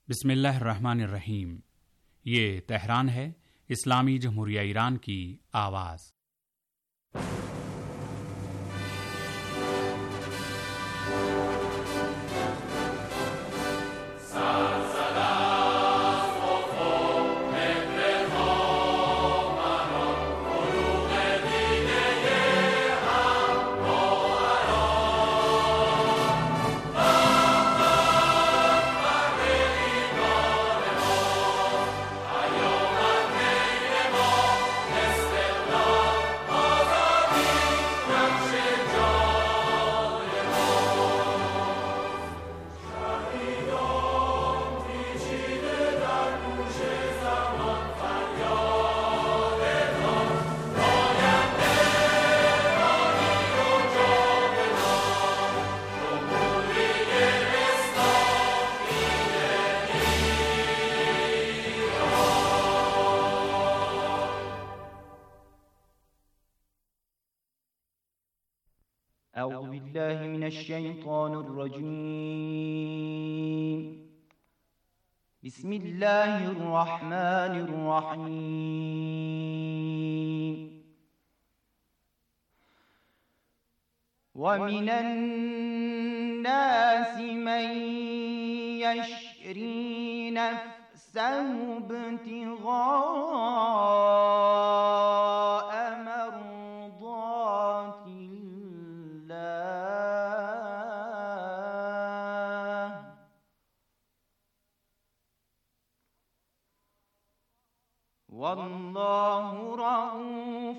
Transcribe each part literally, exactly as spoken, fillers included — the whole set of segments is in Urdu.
बिस्मिल्लाहिर्रहमानिर्रहीम। ये तेहरान है, इस्लामी जमहूरिया ईरान की आवाज़। أعوذ بالله من الشيطان الرجيم. بسم الله الرحمن الرحيم. ومن الناس من يشري نفسه ابتغاء مرضات الله، والله رؤوف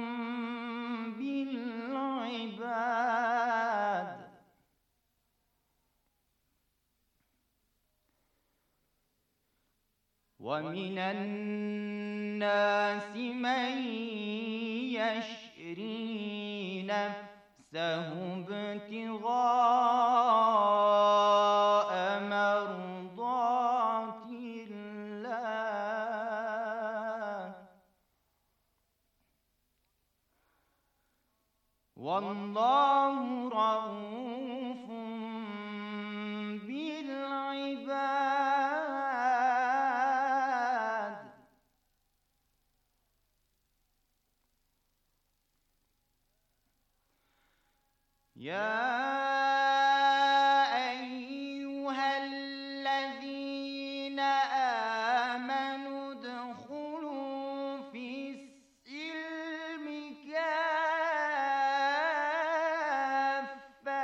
بالعباد. ومن الناس من يشري نفسه ابتغاء مرضات الله، والله رؤوف بالعباد. يا أيها الذين آمنوا ادخلوا في السلم كافة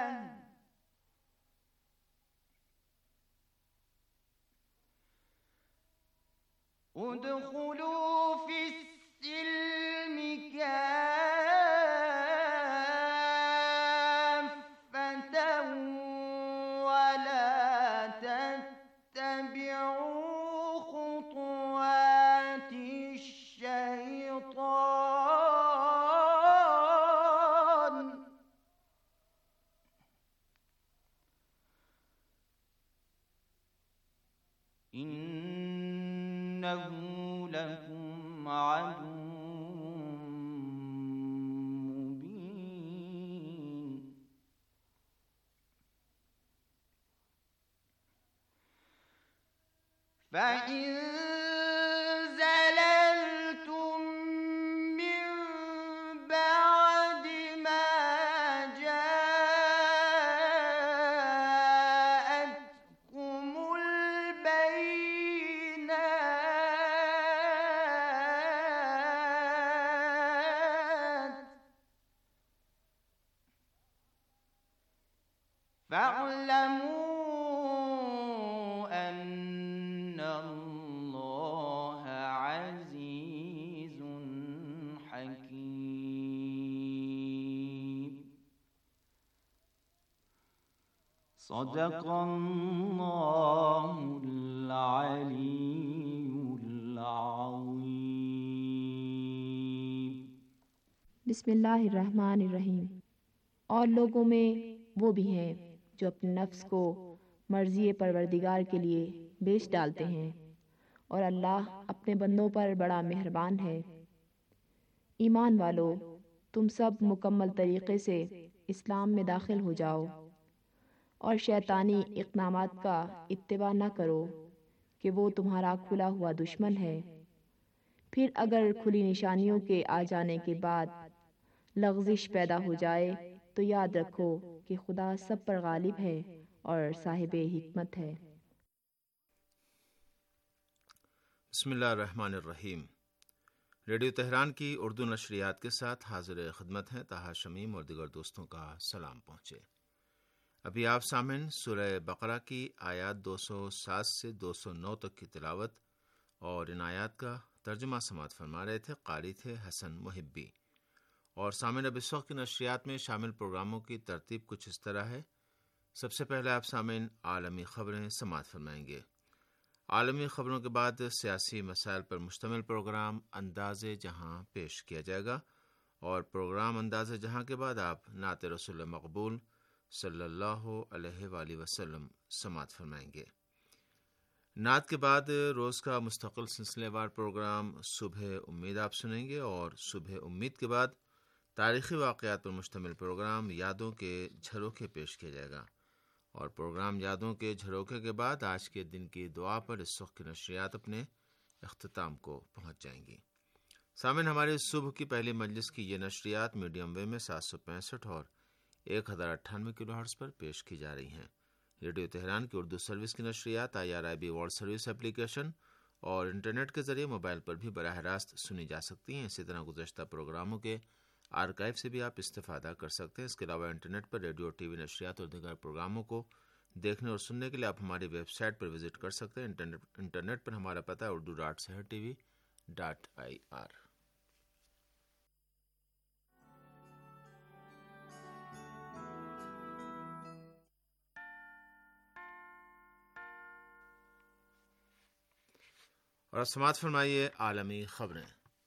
ادخلوا في السلم كافة ولا تتبعوا خطوات الشيطان، إنه لكم عدو مبين. فإن زللتم من بعد ما جاءتكم البينات فاعلموا أن الله عزيز حكيم. صدق الله العلي العظيم. बिस्मिल्लाहिर्रहमानिर्रहीम। और लोगों में वो भी हैं जो अपने नफ्स को मर्ज़ी परवरदिगार के लिए बेच डालते हैं, और अल्लाह अपने बंदों पर बड़ा मेहरबान है। ईमान वालों, तुम सब मुकम्मल तरीक़े से इस्लाम में दाखिल हो जाओ और शैतानी इक़दामात का इत्तिबा न करो, کہ وہ تمہارا کھلا ہوا دشمن ہے۔ پھر اگر کھلی نشانیوں کے آ جانے کے بعد لغزش پیدا ہو جائے تو یاد رکھو کہ خدا سب پر غالب ہے اور صاحب حکمت ہے۔ بسم اللہ الرحمن الرحیم۔ ریڈیو تہران کی اردو نشریات کے ساتھ حاضر خدمت ہیں طاہر شمیم اور دیگر دوستوں کا سلام پہنچے۔ ابھی آپ سامعین سورہ بقرہ کی آیات دو سو سات سے دو سو نو تک کی تلاوت اور ان آیات کا ترجمہ سماعت فرما رہے تھے۔ قاری تھے حسن محبی۔ اور سامعین اب اس وقت کی نشریات میں شامل پروگراموں کی ترتیب کچھ اس طرح ہے۔ سب سے پہلے آپ سامعین عالمی خبریں سماعت فرمائیں گے۔ عالمی خبروں کے بعد سیاسی مسائل پر مشتمل پروگرام انداز جہاں پیش کیا جائے گا، اور پروگرام انداز جہاں کے بعد آپ نعت رسول مقبول صلی اللہ علیہ وآلہ وسلم سماعت فرمائیں گے۔ نعت کے بعد روز کا مستقل سلسلے وار پروگرام صبح امید آپ سنیں گے، اور صبح امید کے بعد تاریخی واقعات پر مشتمل پروگرام یادوں کے جھروکے پیش کیا جائے گا، اور پروگرام یادوں کے جھروکے کے بعد آج کے دن کی دعا پر اس وقت کی نشریات اپنے اختتام کو پہنچ جائیں گی۔ سامعین ہمارے صبح کی پہلی مجلس کی یہ نشریات میڈیم ویو میں سات سو پینسٹھ اور ایک ہزار اٹھانوے کلو ہرٹز پر پیش کی جا رہی ہیں۔ ریڈیو تہران کی اردو سروس کی نشریات I R I B world service application اور انٹرنیٹ کے ذریعے موبائل پر بھی براہ راست سنی جا سکتی ہیں۔ اسی طرح گزشتہ پروگراموں کے آرکائیو سے بھی آپ استفادہ کر سکتے ہیں۔ اس کے علاوہ انٹرنیٹ پر ریڈیو ٹی وی نشریات اور دیگر پروگراموں کو دیکھنے اور سننے کے لیے آپ ہماری ویب سائٹ پر وزٹ کر سکتے ہیں۔ انٹرنیٹ انٹرنیٹ پر ہمارا پتہ ہے Urdu dot Sahar T V dot I R. اور سماعت فرمائیے عالمی خبریں۔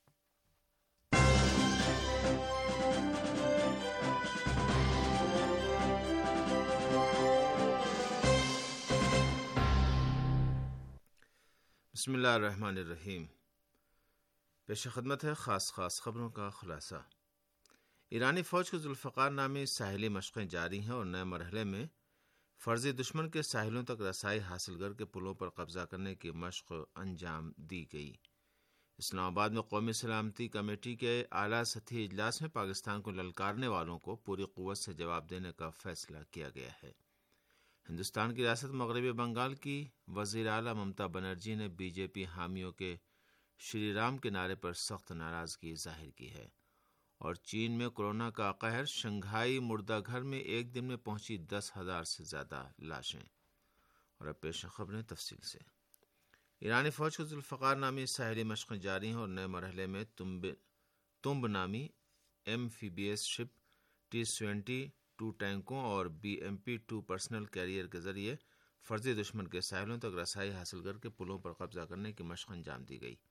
بسم اللہ الرحمن الرحیم۔ پیش خدمت ہے خاص خاص خبروں کا خلاصہ۔ ایرانی فوج کے ذوالفقار نامی ساحلی مشقیں جاری ہیں اور نئے مرحلے میں فرضی دشمن کے ساحلوں تک رسائی حاصل کر کے پلوں پر قبضہ کرنے کی مشق انجام دی گئی۔ اسلام آباد میں قومی سلامتی کمیٹی کے اعلیٰ سطحی اجلاس میں پاکستان کو للکارنے والوں کو پوری قوت سے جواب دینے کا فیصلہ کیا گیا ہے۔ ہندوستان کی ریاست مغربی بنگال کی وزیر اعلیٰ ممتا بنرجی نے بی جے پی حامیوں کے شری رام کے نعرے پر سخت ناراضگی ظاہر کی ہے، اور چین میں کورونا کا قہر، شنگھائی مردہ گھر میں ایک دن میں پہنچی دس ہزار سے زیادہ لاشیں۔ اور اب پیش خبریں تفصیل سے۔ ایرانی فوج کے ذوالفقار نامی ساحلی مشقیں جاری ہیں اور نئے مرحلے میں تمب تمب نامی ایم فی بی ایس شپ ٹی سیونٹی ٹو ٹینکوں اور B M P two personnel carrier کے ذریعے فرضی دشمن کے ساحلوں تک رسائی حاصل کر کے پلوں پر قبضہ کرنے کی مشق انجام دی گئی۔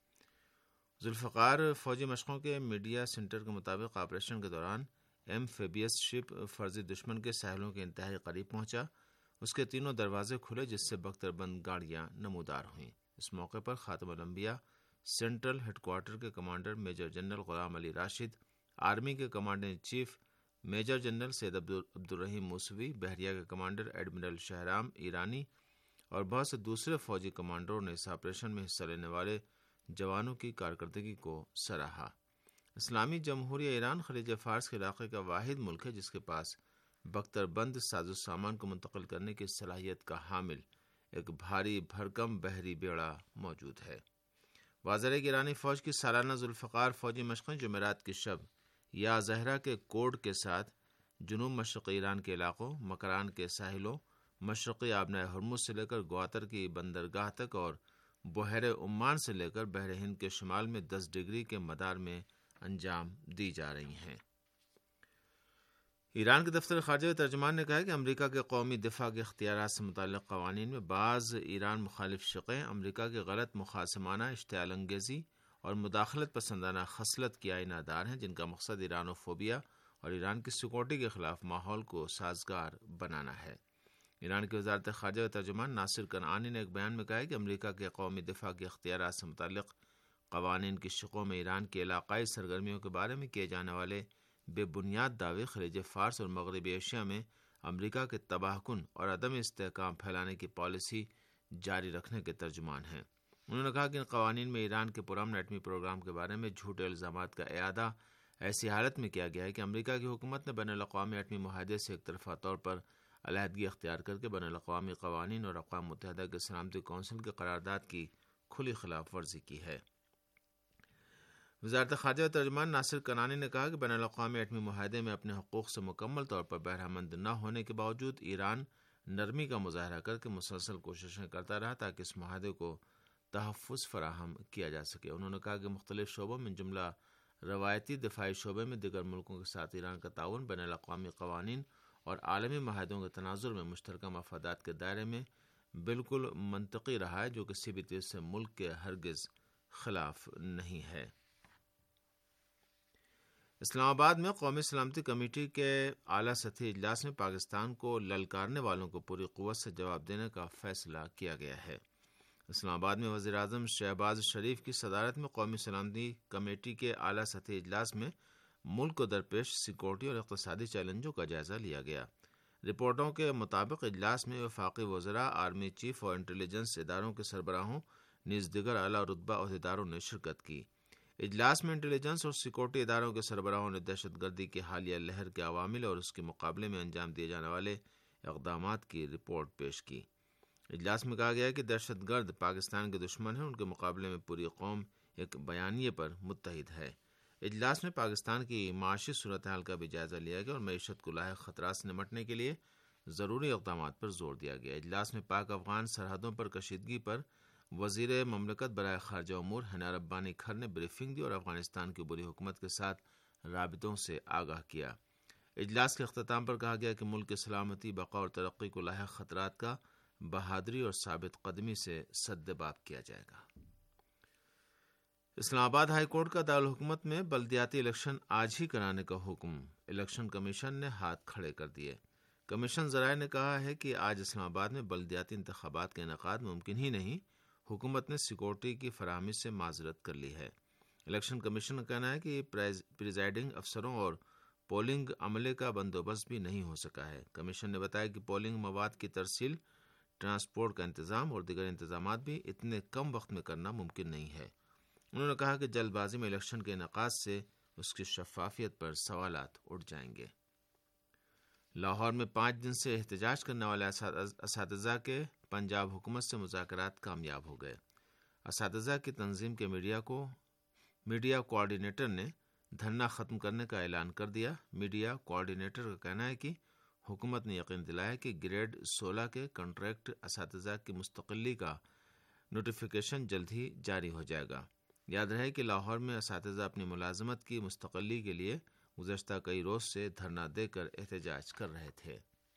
ذوالفقار فوجی مشقوں کے میڈیا سینٹر کے مطابق آپریشن کے دوران ایم فیبیس شپ فرضی دشمن کے ساحلوں کے انتہائی قریب پہنچا۔ اس کے تینوں دروازے کھلے جس سے بختر بند گاڑیاں نمودار ہوئیں۔ اس موقع پر خاتم الانبیاء سینٹرل ہیڈ کوارٹر کے commander major general Gholam Ali Rashid, army کے commander in chief major general Seyed Abdolrahim Mousavi, بحریہ کے کمانڈر ایڈمرل شہرام ایرانی اور بہت سے دوسرے فوجی کمانڈروں نے اس آپریشن میں حصہ لینے والے جوانوں کی کارکردگی کو سراہا۔ اسلامی جمہوریہ ایران خلیج فارس کے علاقے کا واحد ملک ہے جس کے پاس بختر بند ساز و سامان کو منتقل کرنے کی صلاحیت کا حامل ایک بھاری بھرکم بحری بیڑا موجود ہے۔ واضح ہے کہ ایرانی فوج کی سالانہ ذوالفقار فوجی مشقیں جمعرات کی شب یا زہرہ کے کوڈ کے ساتھ جنوب مشرقی ایران کے علاقوں، مکران کے ساحلوں، مشرقی آبنائے ہرمز سے لے کر گواتر کی بندرگاہ تک اور بحیرہ عمان سے لے کر بحر ہند کے شمال میں دس ڈگری کے مدار میں انجام دی جا رہی ہیں۔ ایران کے دفتر خارجہ کے ترجمان نے کہا کہ امریکہ کے قومی دفاع کے اختیارات سے متعلق قوانین میں بعض ایران مخالف شقیں امریکہ کے غلط مخاصمانہ، اشتعال انگیزی اور مداخلت پسندانہ خصلت کی آئینہ دار ہیں، جن کا مقصد ایرانوفوبیا اور ایران کی سیکورٹی کے خلاف ماحول کو سازگار بنانا ہے۔ ایران کی وزارت خارجہ کے ترجمان ناصر کنعانی نے ایک بیان میں کہا کہ امریکہ کے قومی دفاع کے اختیارات سے متعلق قوانین کی شقوں میں ایران کی علاقائی سرگرمیوں کے بارے میں کیے جانے والے بے بنیاد دعوے خلیج فارس اور مغربی ایشیا میں امریکہ کے تباہ کن اور عدم استحکام پھیلانے کی پالیسی جاری رکھنے کے ترجمان ہیں۔ انہوں نے کہا کہ ان قوانین میں ایران کے پرامن ایٹمی پروگرام کے بارے میں جھوٹے الزامات کا اعادہ ایسی حالت میں کیا گیا ہے کہ امریکہ کی حکومت نے بین الاقوامی ایٹمی معاہدے سے ایک طرفہ طور پر علیحدگی اختیار کر کے بین الاقوامی قوانین اور اقوام متحدہ کے سلامتی کونسل کے قرارداد کی کھلی خلاف ورزی کی ہے۔ وزارت خارجہ ترجمان ناصر کنانی نے کہا کہ بین الاقوامی ایٹمی معاہدے میں اپنے حقوق سے مکمل طور پر بہرہ-مند نہ ہونے کے باوجود ایران نرمی کا مظاہرہ کر کے مسلسل کوششیں کرتا رہا تاکہ اس معاہدے کو تحفظ فراہم کیا جا سکے۔ انہوں نے کہا کہ مختلف شعبوں میں جملہ روایتی دفاعی شعبے میں دیگر ملکوں کے ساتھ ایران کا تعاون بین الاقوامی قوانین اور عالمی معاہدوں کے تناظر میں مشترکہ مفادات کے دائرے میں بالکل منطقی رہا ہے، جو کسی بھی تیسرے ملک کے ہرگز خلاف نہیں ہے۔ اسلام آباد میں قومی سلامتی کمیٹی کے اعلیٰ سطحی اجلاس میں پاکستان کو للکارنے والوں کو پوری قوت سے جواب دینے کا فیصلہ کیا گیا ہے۔ اسلام آباد میں وزیر اعظم شہباز شریف کی صدارت میں قومی سلامتی کمیٹی کے اعلیٰ سطحی اجلاس میں ملک کو درپیش سیکورٹی اور اقتصادی چیلنجوں کا جائزہ لیا گیا۔ رپورٹوں کے مطابق اجلاس میں وفاقی وزراء، آرمی چیف اور انٹیلیجنس اداروں کے سربراہوں نیز دیگر اعلیٰ رتبہ عہدیداروں نے شرکت کی۔ اجلاس میں انٹیلیجنس اور سیکورٹی اداروں کے سربراہوں نے دہشت گردی کی حالیہ لہر کے عوامل اور اس کے مقابلے میں انجام دیے جانے والے اقدامات کی رپورٹ پیش کی۔ اجلاس میں کہا گیا کہ دہشت گرد پاکستان کے دشمن ہیں، ان کے مقابلے میں پوری قوم ایک بیانیے پر متحد ہے۔ اجلاس میں پاکستان کی معاشی صورتحال کا بھی جائزہ لیا گیا اور معیشت کو لاحق خطرات سے نمٹنے کے لیے ضروری اقدامات پر زور دیا گیا۔ اجلاس میں پاک افغان سرحدوں پر کشیدگی پر وزیر مملکت برائے خارجہ امور حنا ربانی کھر نے بریفنگ دی اور افغانستان کی بری حکومت کے ساتھ رابطوں سے آگاہ کیا۔ اجلاس کے اختتام پر کہا گیا کہ ملک کی سلامتی، بقا اور ترقی کو لاحق خطرات کا بہادری اور ثابت قدمی سے سدباب کیا جائے گا۔ اسلام آباد ہائی کورٹ کا دارالحکومت میں بلدیاتی الیکشن آج ہی کرانے کا حکم الیکشن کمیشن نے ہاتھ کھڑے کر دیے۔ کمیشن ذرائع نے کہا ہے کہ آج اسلام آباد میں بلدیاتی انتخابات کا انعقاد ممکن ہی نہیں۔ حکومت نے سیکورٹی کی فراہمی سے معذرت کر لی ہے۔ الیکشن کمیشن کا کہنا ہے کہ پریزائڈنگ افسروں اور پولنگ عملے کا بندوبست بھی نہیں ہو سکا ہے۔ کمیشن نے بتایا کہ پولنگ مواد کی ترسیل، ٹرانسپورٹ کا انتظام اور دیگر انتظامات بھی اتنے کم وقت میں کرنا ممکن نہیں ہے۔ انہوں نے کہا کہ جلد بازی میں الیکشن کے انعقاد سے اس کی شفافیت پر سوالات اٹھ جائیں گے۔ لاہور میں پانچ دن سے احتجاج کرنے والے اساتذہ کے پنجاب حکومت سے مذاکرات کامیاب ہو گئے۔ اساتذہ کی تنظیم کے میڈیا کو میڈیا کوآرڈینیٹر نے دھرنا ختم کرنے کا اعلان کر دیا۔ میڈیا کوآرڈینیٹر کا کہنا ہے کہ حکومت نے یقین دلایا کہ گریڈ سولہ کے کنٹریکٹ اساتذہ کی مستقلی کا نوٹیفیکیشن جلد ہی جاری ہو جائے گا۔ یاد رہے کہ لاہور میں اساتذہ اپنی ملازمت کی مستقلی کے لیے گزشتہ کئی روز سے دھرنا دے کر احتجاج کر رہے تھے۔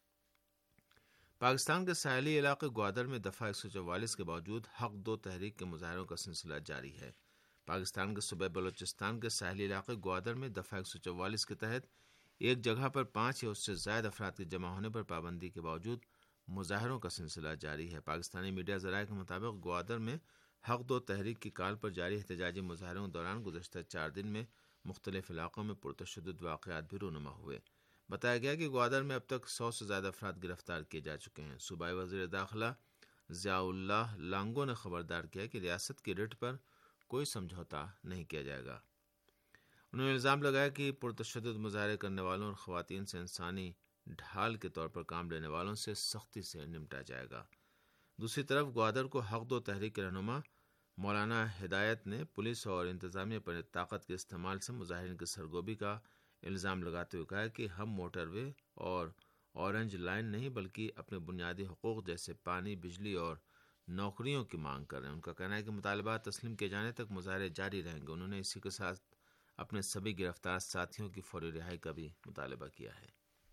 پاکستان کے ساحلی علاقے گوادر میں دفعہ ایک سو چوالیس کے باوجود حق دو تحریک کے مظاہروں کا سلسلہ جاری ہے۔ پاکستان کے صوبہ بلوچستان کے ساحلی علاقے گوادر میں دفعہ ایک سو چوالیس کے تحت ایک جگہ پر پانچ یا اس سے زائد افراد کے جمع ہونے پر پابندی کے باوجود مظاہروں کا سلسلہ جاری ہے۔ پاکستانی میڈیا ذرائع کے مطابق گوادر میں حق دو تحریک کی کال پر جاری احتجاجی مظاہروں کے دوران گزشتہ چار دن میں مختلف علاقوں میں پرتشدد واقعات بھی رونما ہوئے۔ بتایا گیا کہ گوادر میں اب تک سو سے زیادہ افراد گرفتار کیے جا چکے ہیں۔ صوبائی وزیر داخلہ ضیاء اللہ لانگو نے خبردار کیا کہ ریاست کی رٹ پر کوئی سمجھوتا نہیں کیا جائے گا۔ انہوں نے الزام لگایا کہ پرتشدد مظاہرے کرنے والوں اور خواتین سے انسانی ڈھال کے طور پر کام لینے والوں سے سختی سے نمٹا جائے گا۔ دوسری طرف گوادر کو حق دو تحریک کے رہنما مولانا ہدایت نے پولیس اور انتظامیہ پر طاقت کے استعمال سے مظاہرین کی سرگوبی کا الزام لگاتے ہوئے کہا کہ ہم موٹر وے اور اورنج لائن نہیں بلکہ اپنے بنیادی حقوق جیسے پانی، بجلی اور نوکریوں کی مانگ کر رہے ہیں۔ ان کا کہنا ہے کہ مطالبات تسلیم کیے جانے تک مظاہرے جاری رہیں گے۔ انہوں نے اسی کے ساتھ اپنے سبھی گرفتار ساتھیوں کی فوری رہائی کا بھی مطالبہ کیا ہے۔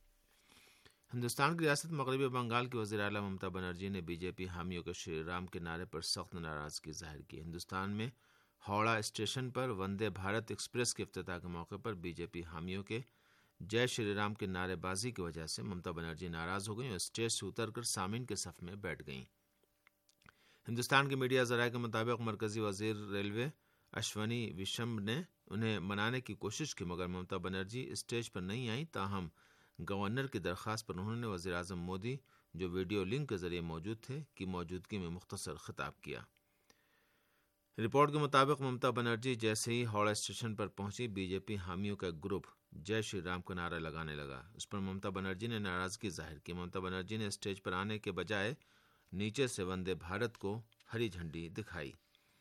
ہندوستان کی ریاست مغربی بنگال کی وزیر اعلیٰ ممتا بنرجی نے بی جے پی حامیوں کے شری رام کے نعرے پر سخت ناراضگی ظاہر کی۔ ہندوستان میں ہاوڑہ اسٹیشن پر وندے بھارت ایکسپریس کے افتتاح کے موقع پر بی جے پی حامیوں کے جے شری رام کے نعرے بازی کی وجہ سے ممتا بنرجی ناراض ہو گئیں اور اسٹیج سے اتر کر سامعین کے صف میں بیٹھ گئیں۔ ہندوستان کے میڈیا ذرائع کے مطابق مرکزی وزیر ریلوے اشونی ویشم نے انہیں منانے کی کوشش کی مگر ممتا بنرجی اسٹیج پر نہیں آئیں۔ تاہم گورنر کی درخواست پر انہوں نے وزیر اعظم مودی جو ویڈیو لنک کے ذریعے موجود تھے کی موجودگی میں مختصر خطاب کیا۔ رپورٹ کے مطابق ممتا بنرجی جیسے ہی ہاوڑہ اسٹیشن پر پہنچی، بی جے پی حامیوں کا ایک گروپ جے شری رام کا نعرہ لگانے لگا۔ اس پر ممتا بنرجی نے ناراضگی ظاہر کی۔ ممتا بنرجی نے اسٹیج پر آنے کے بجائے نیچے سے وندے بھارت کو ہری جھنڈی دکھائی۔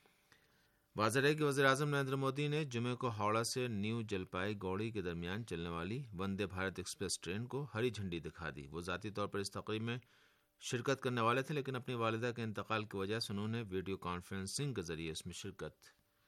واضح ہے کہ وزیر اعظم نریندر مودی نے جمعے کو ہاوڑہ سے نیو جلپائی گوڑی کے درمیان چلنے والی وندے بھارت ایکسپریس ٹرین کو ہری جھنڈی دکھا دی۔ وہ ذاتی طور پر اس تقریب میں شرکت کرنے والے تھے، لیکن اپنی والدہ کے انتقال کی وجہ سے انہوں نے ویڈیو کانفرنسنگ کے ذریعے اس میں شرکت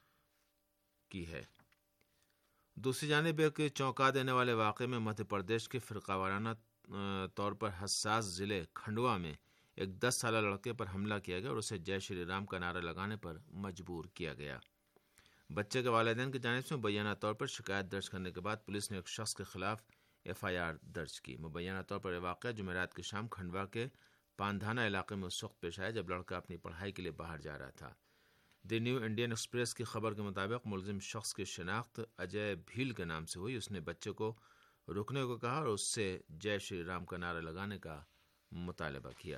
کی ہے۔ دوسری جانب ایک چونکا دینے والے واقعے میں مدھیہ پردیش کے فرقہ وارانہ طور پر حساس ضلع کھنڈوا میں ایک دس سالہ لڑکے پر حملہ کیا گیا اور اسے جے شری رام کا نعرہ لگانے پر مجبور کیا گیا۔ بچے کے والدین کی جانب سے مبینہ طور پر شکایت درج کرنے کے بعد پولیس نے ایک شخص کے خلاف ایف آئی آر درج کی۔ مبینہ طور پر یہ واقعہ جمعرات کی شام کھنڈوا کے پاندھانا علاقے میں اس وقت پیش آیا جب لڑکا اپنی پڑھائی کے لیے باہر جا رہا تھا۔ دی نیو انڈین ایکسپریس کی خبر کے مطابق ملزم شخص کی شناخت اجے بھیل کے نام سے ہوئی۔ اس نے بچے کو رکنے کو کہا اور اس سے جے شری رام کا نعرہ لگانے کا مطالبہ کیا۔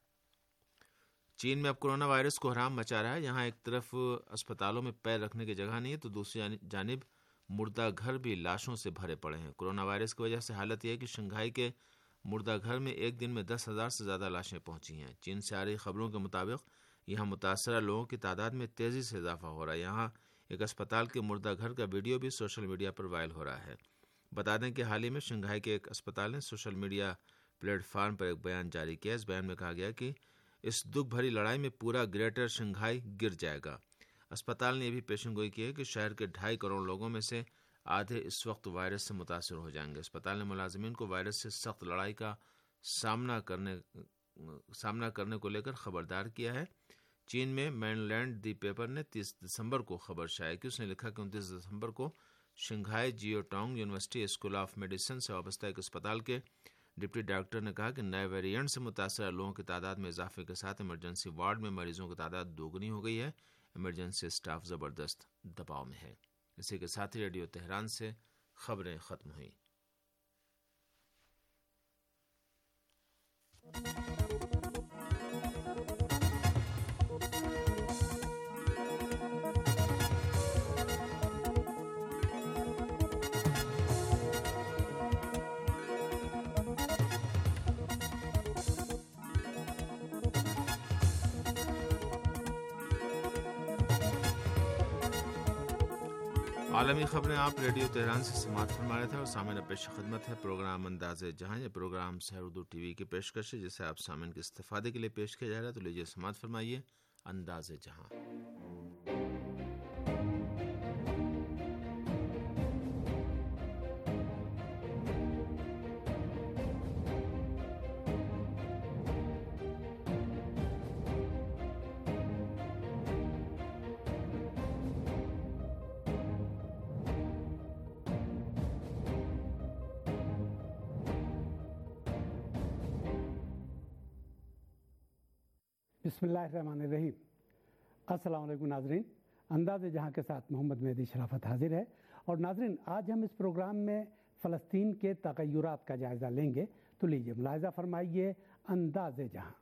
چین میں اب کورونا وائرس کو حرام مچا رہا ہے۔ یہاں ایک طرف اسپتالوں میں پیر رکھنے کی جگہ نہیں ہے تو دوسری جانب مردہ گھر بھی لاشوں سے بھرے پڑے ہیں۔ کورونا وائرس کی وجہ سے حالت یہ ہے کہ شنگھائی کے مردہ گھر میں ایک دن میں دس ہزار سے زیادہ لاشیں پہنچی ہیں۔ چین سے آ رہی خبروں کے مطابق یہاں متاثرہ لوگوں کی تعداد میں تیزی سے اضافہ ہو رہا ہے۔ یہاں ایک اسپتال کے مردہ گھر کا ویڈیو بھی سوشل میڈیا پر وائرل ہو رہا ہے۔ بتا دیں کہ حال ہی میں شنگھائی کے ایک اسپتال نے سوشل میڈیا پلیٹ فارم پر ایک بیان جاری کیا۔ اس بیان میں کہا گیا کہ اس دکھ بھری لڑائی میں پورا گریٹر شنگھائی گر جائے گا۔ اسپتال نے یہ بھی پیشن گوئی کی ہے کہ شہر کے ڈھائی کروڑ لوگوں میں سے آدھے اس وقت وائرس سے متاثر ہو جائیں گے۔ اسپتال نے ملازمین کو وائرس سے سخت لڑائی کا سامنا کرنے سامنا کرنے کو لے کر خبردار کیا ہے۔ چین میں مین لینڈ دی پیپر نے تیس دسمبر کو خبر شائع کی۔ اس نے لکھا کہ انتیس دسمبر کو شنگھائی جیو ٹانگ یونیورسٹی اسکول آف میڈیسن سے وابستہ ایک اسپتال کے ڈپٹی ڈائریکٹر نے کہا کہ نئے ویریئنٹ سے متاثرہ لوگوں کی تعداد میں اضافے کے ساتھ ایمرجنسی وارڈ میں مریضوں کی تعداد دوگنی ہو گئی ہے۔ ایمرجنسی اسٹاف زبردست دباؤ میں ہے۔ اسی کے ساتھ ہی ریڈیو تہران سے خبریں ختم ہوئیں۔ عالمی خبریں آپ ریڈیو تہران سے سماعت فرما رہے تھے اور سامعین پیش خدمت ہے پروگرام انداز جہاں۔ یہ program Sahar Urdu T V کی پیشکش ہے جسے آپ سامعین کے استفادے کے لیے پیش کیا جا رہا ہے، تو لیجیے سماعت فرمائیے انداز جہاں۔ بسم اللہ الرحمن الرحیم۔ السلام علیکم ناظرین، انداز جہاں کے ساتھ محمد مہدی شرافت حاضر ہے۔ اور ناظرین، آج ہم اس پروگرام میں فلسطین کے تغیرات کا جائزہ لیں گے، تو لیجیے ملاحظہ فرمائیے انداز جہاں۔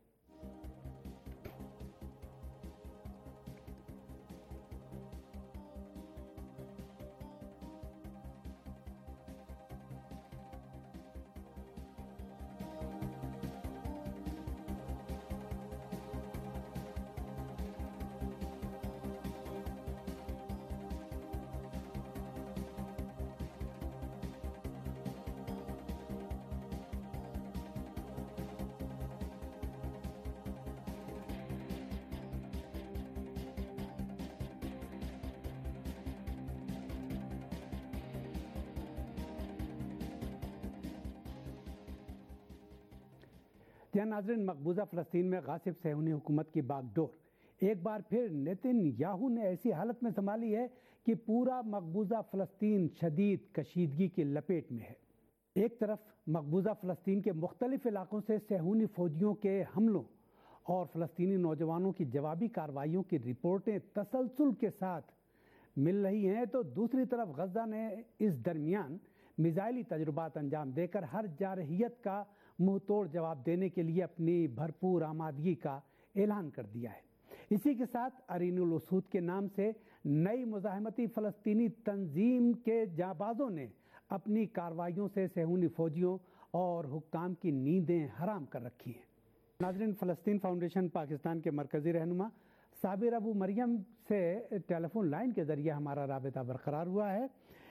جہاں ناظرین، مقبوضہ فلسطین میں غاصب صہیونی حکومت کی باغ ڈور ایک بار پھر نیتن یاہو نے ایسی حالت میں سنبھالی ہے کہ پورا مقبوضہ فلسطین شدید کشیدگی کی لپیٹ میں ہے۔ ایک طرف مقبوضہ فلسطین کے مختلف علاقوں سے صہیونی فوجیوں کے حملوں اور فلسطینی نوجوانوں کی جوابی کارروائیوں کی رپورٹیں تسلسل کے ساتھ مل رہی ہیں، تو دوسری طرف غزہ نے اس درمیان میزائلی تجربات انجام دے کر ہر جارحیت کا منہ توڑ جواب دینے کے لیے اپنی بھرپور آمادگی کا اعلان کر دیا ہے۔ اسی کے ساتھ ارین الاسود کے نام سے نئی مزاحمتی فلسطینی تنظیم کے جانبازوں نے اپنی کارروائیوں سے صہیونی فوجیوں اور حکام کی نیندیں حرام کر رکھی ہیں۔ ناظرین، فلسطین فاؤنڈیشن پاکستان کے مرکزی رہنما صابر ابو مریم سے ٹیلی فون لائن کے ذریعے ہمارا رابطہ برقرار ہوا ہے۔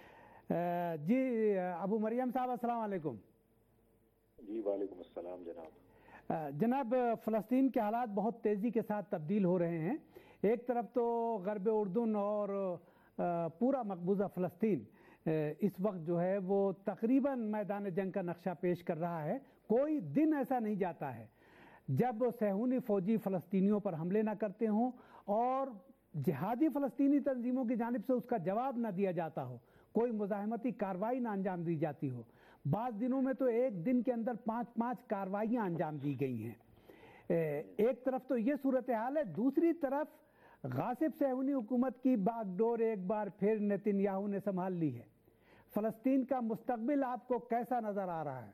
جی ابو مریم صاحب، السلام علیکم۔ جی وعلیکم السلام جناب۔ جناب، فلسطین کے حالات بہت تیزی کے ساتھ تبدیل ہو رہے ہیں۔ ایک طرف تو غرب اردن اور پورا مقبوضہ فلسطین اس وقت جو ہے وہ تقریباً میدان جنگ کا نقشہ پیش کر رہا ہے۔ کوئی دن ایسا نہیں جاتا ہے جب صہیونی فوجی فلسطینیوں پر حملے نہ کرتے ہوں اور جہادی فلسطینی تنظیموں کی جانب سے اس کا جواب نہ دیا جاتا ہو، کوئی مزاحمتی کارروائی نہ انجام دی جاتی ہو۔ بعض دنوں میں تو ایک دن کے اندر پانچ پانچ کارروائیاں انجام دی گئی ہیں۔ ایک طرف تو یہ صورتحال ہے، دوسری طرف غاصب صہیونی حکومت کی باغ ڈور ایک بار پھر نیتن یاہو نے سنبھال لی ہے۔ فلسطین کا مستقبل آپ کو کیسا نظر آ رہا ہے؟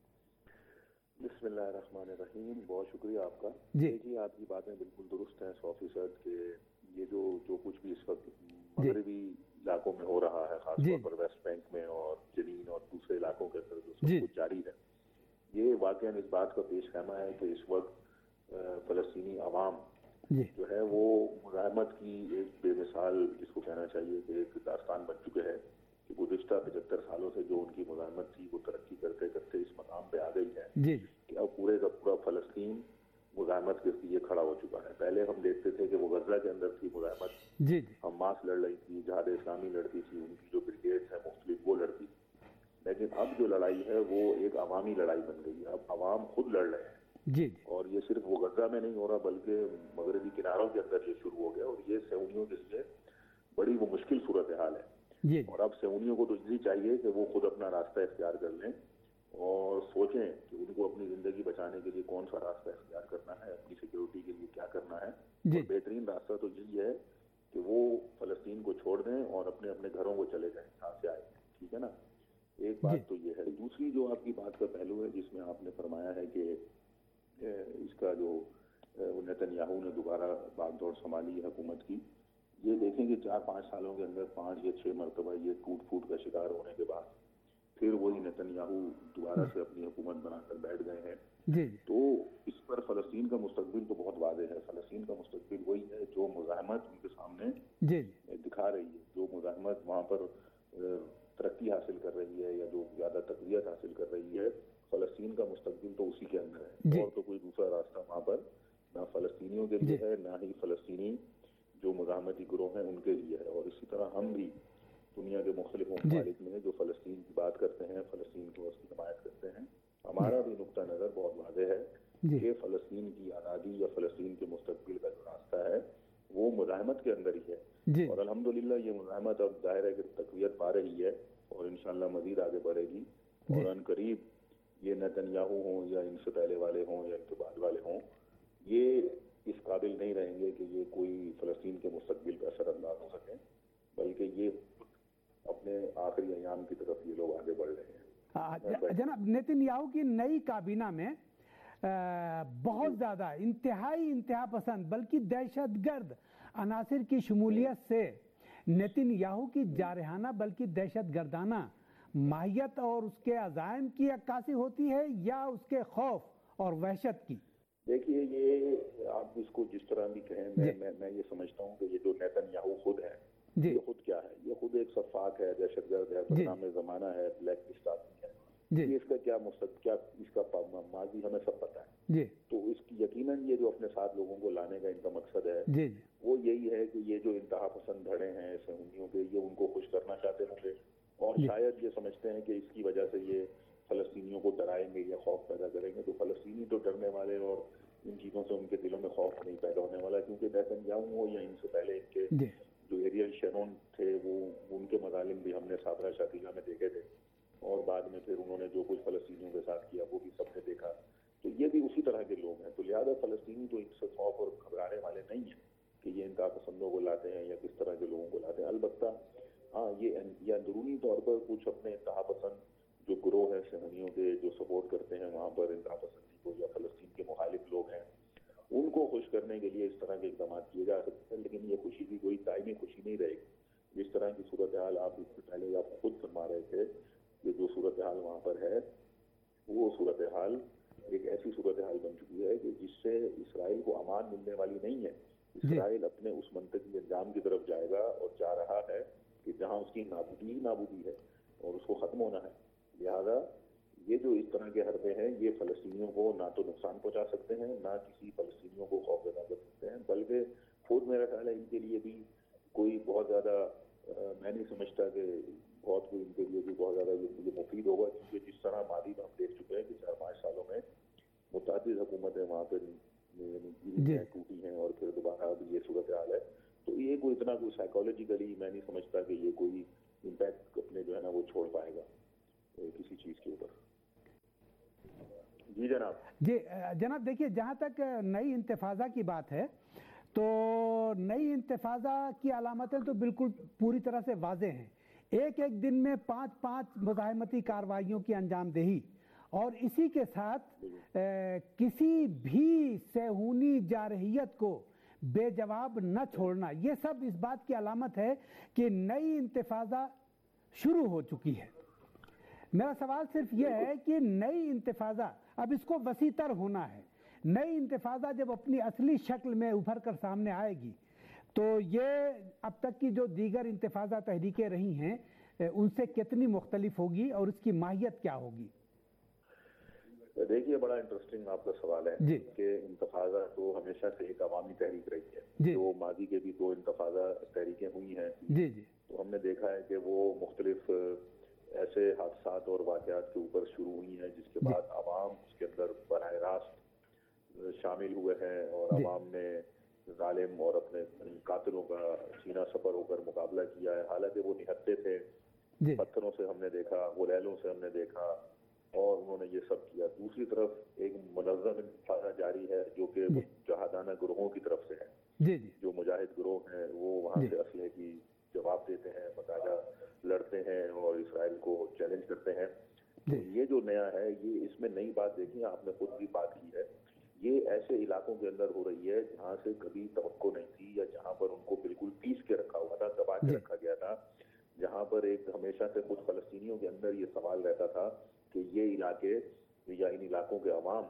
بسم اللہ الرحمن الرحیم، بہت شکریہ آپ کا۔ جی جی آپ کی باتیں بالکل درست ہیں سو فیصد کہ یہ جو جو کچھ بھی اس وقت مغربی علاقوں میں ہو رہا ہے، خاص طور پر ویسٹ بینک میں اور جنین اور دوسرے علاقوں کے اندر جو سب کچھ جاری ہے، یہ واقعاً اس بات کا پیش خیمہ ہے کہ اس وقت فلسطینی عوام جو ہے وہ مزاحمت کی ایک بے مثال، جس کو کہنا چاہیے کہ ایک داستان بن چکے ہیں کہ گزشتہ پچہتر سالوں سے جو ان کی مزاحمت تھی وہ ترقی کرتے کرتے اس مقام پہ آ گئی ہے کہ اب پورے کا پورا فلسطین مزاحمت کے لیے کھڑا ہو چکا ہے۔ پہلے ہم دیکھتے تھے کہ وہ غزہ کے اندر تھی مزاحمت، حماس لڑ رہی تھی، جہاد اسلامی لڑتی تھی، ان کی جو بریگیڈز ہیں مختلف وہ لڑتی تھی، لیکن اب جو لڑائی ہے وہ ایک عوامی لڑائی بن گئی ہے۔ اب عوام خود لڑ رہے ہیں جی اور یہ صرف وہ غزہ میں نہیں ہو رہا بلکہ مغربی کناروں کے اندر یہ شروع ہو گیا، اور یہ صہیونیوں کے لیے بڑی وہ مشکل صورتحال ہے۔ اور اب صہیونیوں کو تو یہی چاہیے کہ وہ خود اپنا راستہ اختیار کر لیں اور سوچیں کہ ان کو اپنی زندگی بچانے کے لیے کون سا راستہ اختیار کرنا ہے، اپنی سیکیورٹی کے لیے کیا کرنا ہے۔ اور بہترین راستہ تو یہی ہے کہ وہ فلسطین کو چھوڑ دیں اور اپنے اپنے گھروں کو چلے جائیں جہاں سے آئے، ٹھیک ہے نا۔ ایک بات تو یہ ہے۔ دوسری جو آپ کی بات کا پہلو ہے جس میں آپ نے فرمایا ہے کہ اس کا جو نیتن یاہو نے دوبارہ باغ دوڑ سنبھالی حکومت کی، یہ دیکھیں کہ چار پانچ سالوں کے اندر پانچ یا چھ مرتبہ یہ ٹوٹ پھوٹ کا شکار ہونے کے بعد پھر وہی نیتن یاہو دوبارہ سے اپنی حکومت بنا کر بیٹھ گئے ہیں۔ تو اس پر فلسطین کا مستقبل تو بہت واضح ہے۔ فلسطین کا مستقبل وہی ہے جو مزاحمت ان کے سامنے دکھا رہی ہے، جو مزاحمت وہاں پر ترقی حاصل کر رہی ہے یا جو زیادہ تقویت حاصل کر رہی ہے، فلسطین کا مستقبل تو اسی کے اندر ہے۔ اور تو کوئی دوسرا راستہ وہاں پر نہ فلسطینیوں کے لیے ہے، نہ ہی فلسطینی جو مزاحمتی گروہ ہیں ان کے لیے ہے۔ اور اسی طرح ہم بھی دنیا کے مختلف ممالک میں جو فلسطین کی بات کرتے ہیں، فلسطین کو اس کی حمایت کرتے ہیں، ہمارا بھی نقطہ نظر بہت واضح ہے کہ فلسطین کی آزادی یا فلسطین کے مستقبل کا جو راستہ ہے وہ مزاحمت کے اندر ہی ہے۔ اور الحمدللہ یہ مزاحمت اب ظاہر ہے کہ تقویت پا رہی ہے اور انشاءاللہ مزید آگے بڑھے گی، اور ان قریب یہ نیتن یاہو ہوں یا ان سے پہلے والے ہوں یا ان کے بعد والے ہوں، یہ اس قابل نہیں رہیں گے کہ یہ کوئی فلسطین کے مستقبل کا اثر انداز ہو سکیں، بلکہ یہ اپنے آخری ایام کی طرف یہ لوگ آگے بڑھ رہے ہیں۔ جناب، نیتن یاہو کی نئی کابینہ میں بہت زیادہ انتہائی انتہا پسند بلکہ دہشت گرد عناصر کی شمولیت سے نیتن یاہو کی جارحانہ بلکہ دہشت گردانہ ماہیت اور اس کے عزائم کی عکاسی ہوتی ہے یا اس کے خوف اور وحشت کی؟ دیکھیے، یہ آپ اس کو جس طرح بھی کہیں، میں میں یہ سمجھتا ہوں کہ یہ جو نیتن یاہو خود ہے، یہ خود کیا ہے؟ یہ خود ایک سفاک ہے، دہشت گرد ہے، بدنام زمانہ ہے، بلیک لسٹ آدمی ہے۔ یہ اس کا کیا مستقبل، کیا اس کا ماضی ہمیں سب پتہ ہے۔ تو اس کی یقیناً یہ جو اپنے ساتھ لوگوں کو لانے کا ان کا مقصد ہے وہ یہی ہے کہ یہ جو انتہا پسند دھڑے ہیں صہیونیوں کے، یہ ان کو خوش کرنا چاہتے ہوں گے، اور شاید یہ سمجھتے ہیں کہ اس کی وجہ سے یہ فلسطینیوں کو ڈرائیں گے یا خوف پیدا کریں گے۔ تو فلسطینی تو ڈرنے والے اور ان چیزوں سے ان کے دلوں میں خوف نہیں پیدا ہونے والا، کیونکہ نیتن یاہو ہو یا ان سے پہلے ان کے جو ایریل شیرون تھے وہ ان کے مظالم بھی ہم نے صابرہ شاتیلا میں دیکھے تھے، اور بعد میں پھر انہوں نے جو کچھ فلسطینیوں کے ساتھ کیا وہ بھی سب نے دیکھا۔ تو یہ بھی اسی طرح کے لوگ ہیں، تو لہٰذا فلسطینی تو ان سے خوف اور گھبرانے والے نہیں ہیں کہ یہ انتہا پسندوں کو لاتے ہیں یا کس طرح کے لوگوں کو لاتے ہیں۔ البتہ ہاں، یہ یہ اندرونی طور پر کچھ اپنے انتہا پسند جو گروہ ہیں صہیونیوں کے جو سپورٹ کرتے ہیں وہاں پر انتہا پسندی کو یا فلسطین کے مخالف لوگ ہیں ان کو خوش کرنے کے لیے اس طرح کے اقدامات کیے جا سکتے ہیں، لیکن یہ خوشی بھی کوئی دائمی خوشی نہیں رہے گی۔ جس طرح کی صورتحال آپ اس سے پہلے آپ خود فرما رہے تھے کہ جو صورتحال وہاں پر ہے وہ صورتحال ایک ایسی صورتحال بن چکی ہے کہ جس سے اسرائیل کو امان ملنے والی نہیں ہے۔ اسرائیل اپنے اس منطقی انجام کی طرف جائے گا اور جا رہا ہے کہ جہاں اس کی نابودی ہی نابودی ہے اور اس کو ختم ہونا ہے۔ لہذا یہ جو اس طرح کے حربے ہیں یہ فلسطینیوں کو نہ تو نقصان پہنچا سکتے ہیں، نہ کسی فلسطینیوں کو خوف زدہ کر سکتے ہیں، بلکہ خود میرا خیال ہے ان کے لیے بھی کوئی بہت زیادہ میں نہیں سمجھتا کہ بہت کوئی ان کے لیے بھی بہت زیادہ یہ مفید ہوگا، کیونکہ جس طرح ماضی میں ہم دیکھ چکے ہیں کہ چار پانچ سالوں میں متعدد حکومتیں وہاں پہ گری ہیں، ٹوٹی ہیں اور پھر دوبارہ اب یہ صورتحال ہے، تو یہ کوئی اتنا کوئی سائیکالوجیکلی میں نہیں سمجھتا کہ یہ کوئی امپیکٹ اپنے جو ہے نا وہ چھوڑ پائے گا کسی چیز کے اوپر۔ جی جناب جی جناب دیکھیے، جہاں تک نئی انتفاضہ کی بات ہے تو نئی انتفاضہ کی علامتیں تو بالکل پوری طرح سے واضح ہیں۔ ایک ایک دن میں پانچ پانچ مزاحمتی کارروائیوں کی انجام دہی اور اسی کے ساتھ کسی بھی صہیونی جارحیت کو بے جواب نہ چھوڑنا، یہ سب اس بات کی علامت ہے کہ نئی انتفاضہ شروع ہو چکی ہے۔ میرا سوال صرف یہ ہے کہ نئی انتفاضہ اب اس کو وسیع تر ہونا ہے، نئی انتفاضہ جب اپنی اصلی شکل میں ابھر کر سامنے آئے گی تو یہ اب تک کی جو دیگر انتفاضہ تحریکیں رہی ہیں ان سے کتنی مختلف ہوگی اور اس کی ماہیت کیا ہوگی؟ دیکھیے بڑا انٹرسٹنگ آپ کا سوال ہے جی کہ انتفاضہ تو ہمیشہ سے ایک عوامی تحریک رہی ہے، جی جو ماضی کے بھی دو انتفاضہ تحریکیں ہوئی ہیں جی جی تو ہم نے دیکھا ہے کہ وہ مختلف ایسے حادثات اور واقعات کے اوپر شروع ہوئی ہیں جس کے بعد عوام اس کے اندر براہ راست شامل ہوئے ہیں اور عوام نے ظالم اور اپنے قاتلوں کا سینہ سپر ہو کر مقابلہ کیا ہے، حالانکہ وہ نہتے تھے، پتھروں سے ہم نے دیکھا، غلیلوں سے ہم نے دیکھا اور انہوں نے یہ سب کیا۔ دوسری طرف ایک منظم انتفاضہ جاری ہے جو کہ جہادانہ گروہوں کی طرف سے ہے، جی جی جو مجاہد گروہ ہیں وہ وہاں سے اسلحے کی جواب دیتے ہیں، باقاعدہ لڑتے ہیں اور اسرائیل کو چیلنج کرتے ہیں۔ تو یہ جو نیا ہے یہ اس میں نئی بات دیکھیں، آپ نے خود بھی بات کی ہے، یہ ایسے علاقوں کے اندر ہو رہی ہے جہاں سے کبھی توقع نہیں تھی یا جہاں پر ان کو بالکل پیس کے رکھا ہوا تھا، دبا کے رکھا گیا تھا، جہاں پر ایک ہمیشہ سے خود فلسطینیوں کے اندر یہ سوال رہتا تھا کہ یہ علاقے یا ان علاقوں کے عوام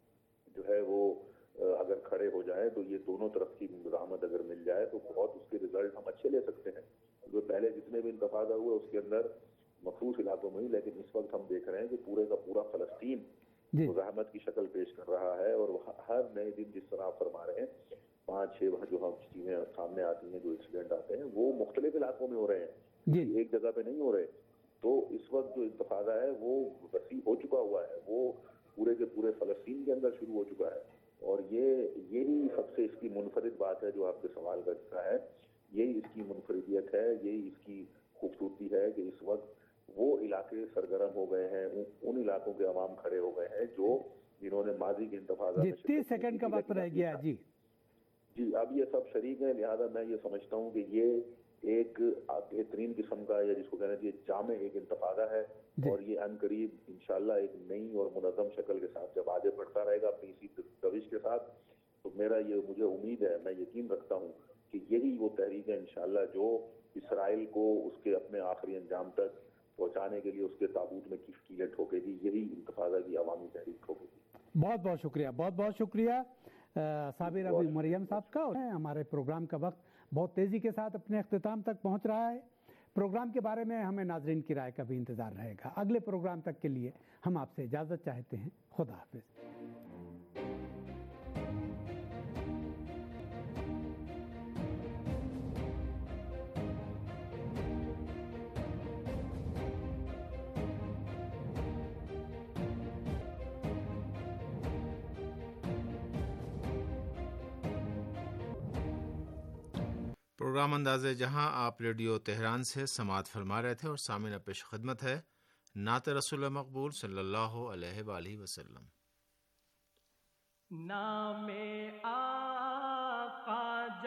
جو ہے وہ اگر کھڑے ہو جائے تو یہ دونوں طرف کی مزاحمت اگر مل جائے تو بہت اس کے رزلٹ ہم اچھے لے سکتے ہیں۔ جو پہلے جتنے بھی انتفاضہ ہوئے اس کے اندر مخصوص علاقوں میں ہی، لیکن اس وقت ہم دیکھ رہے ہیں کہ پورے کا پورا فلسطین مزاحمت کی شکل پیش کر رہا ہے اور ہر نئے دن جس طرح آپ فرما رہے ہیں پانچ چھ جو ہم چیزیں سامنے آتی ہیں، جو ایکسیڈنٹ آتے ہیں وہ مختلف علاقوں میں ہو رہے ہیں، ایک جگہ پہ نہیں ہو رہے۔ تو اس وقت جو انتفاضہ ہے وہ وسیع ہو چکا ہوا ہے، وہ پورے کے پورے فلسطین کے اندر شروع ہو چکا ہے اور یہ یہی سب سے اس کی منفرد بات ہے جو آپ کے سوال کا حصہ ہے، یہی اس کی منفردیت ہے، یہی اس کی خوبصورتی ہے کہ اس وقت وہ علاقے سرگرم ہو گئے ہیں، ان علاقوں کے عوام کھڑے ہو گئے ہیں جو جنہوں نے ماضی کے انتفاضہ میں تیس سیکنڈ کا وقت رہ گیا جی جی اب یہ سب شریک ہیں، لہذا میں یہ سمجھتا ہوں کہ یہ ایک بہترین قسم کا یا جس کو کہنا چاہیے جامع ایک انتفاضہ ہے اور یہ ان قریب انشاءاللہ ایک نئی اور منظم شکل کے ساتھ جب آگے بڑھتا رہے گا اپنی اسی روش کے ساتھ، تو میرا یہ مجھے امید ہے، میں یقین رکھتا ہوں کہ یہی وہ تحریک ہے انشاءاللہ جو اسرائیل کو اس کے اپنے آخری انجام تک پہنچانے کے لیے اس کے تابوت میں کیلیں ٹھوکے گی، یہی انتفاضہ کی عوامی تحریک ٹھوکے گی۔ بہت بہت شکریہ، بہت بہت شکریہ صابر ابو مریم صاحب کا۔ ہمارے پروگرام کا وقت بہت تیزی کے ساتھ اپنے اختتام تک پہنچ رہا ہے۔ پروگرام کے بارے میں ہمیں ناظرین کی رائے کا بھی انتظار رہے گا۔ اگلے پروگرام تک کے لیے ہم آپ سے اجازت چاہتے ہیں، خدا حافظ۔ پروگرام انداز جہاں آپ ریڈیو تہران سے سماعت فرما رہے تھے اور سامعین پیش خدمت ہے نعت رسول مقبول صلی اللہ علیہ وآلہ وسلم۔ نام آقا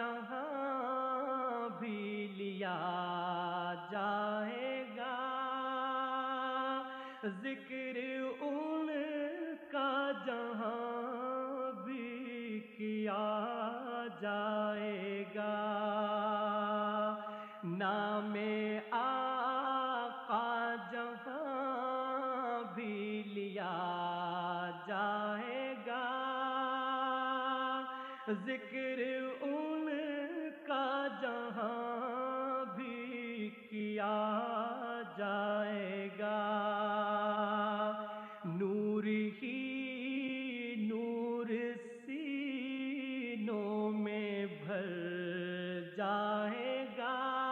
جہاں بھی لیا جائے گا، ذکر ان کا جہاں بھی کیا جائے گا، نام آقا جہاں بھی لیا جائے گا، ذکر ان کا جہاں بھی کیا جائے گا، نور ہی نور سینوں میں بھر جائے گا،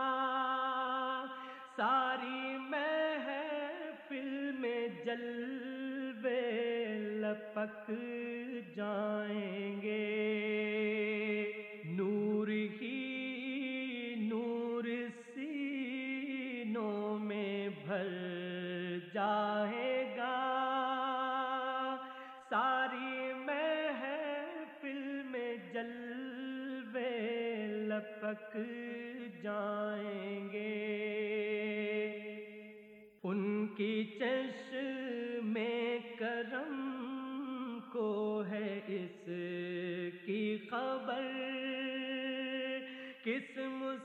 ساری محفل میں جلوے لپک جائیں گے، نور ہی نور سینوں میں بھر جائے گا، ساری محفل میں جلوے لپک جائیں گے، ان کی چشم کرم کو ہے اس کی خبر، کس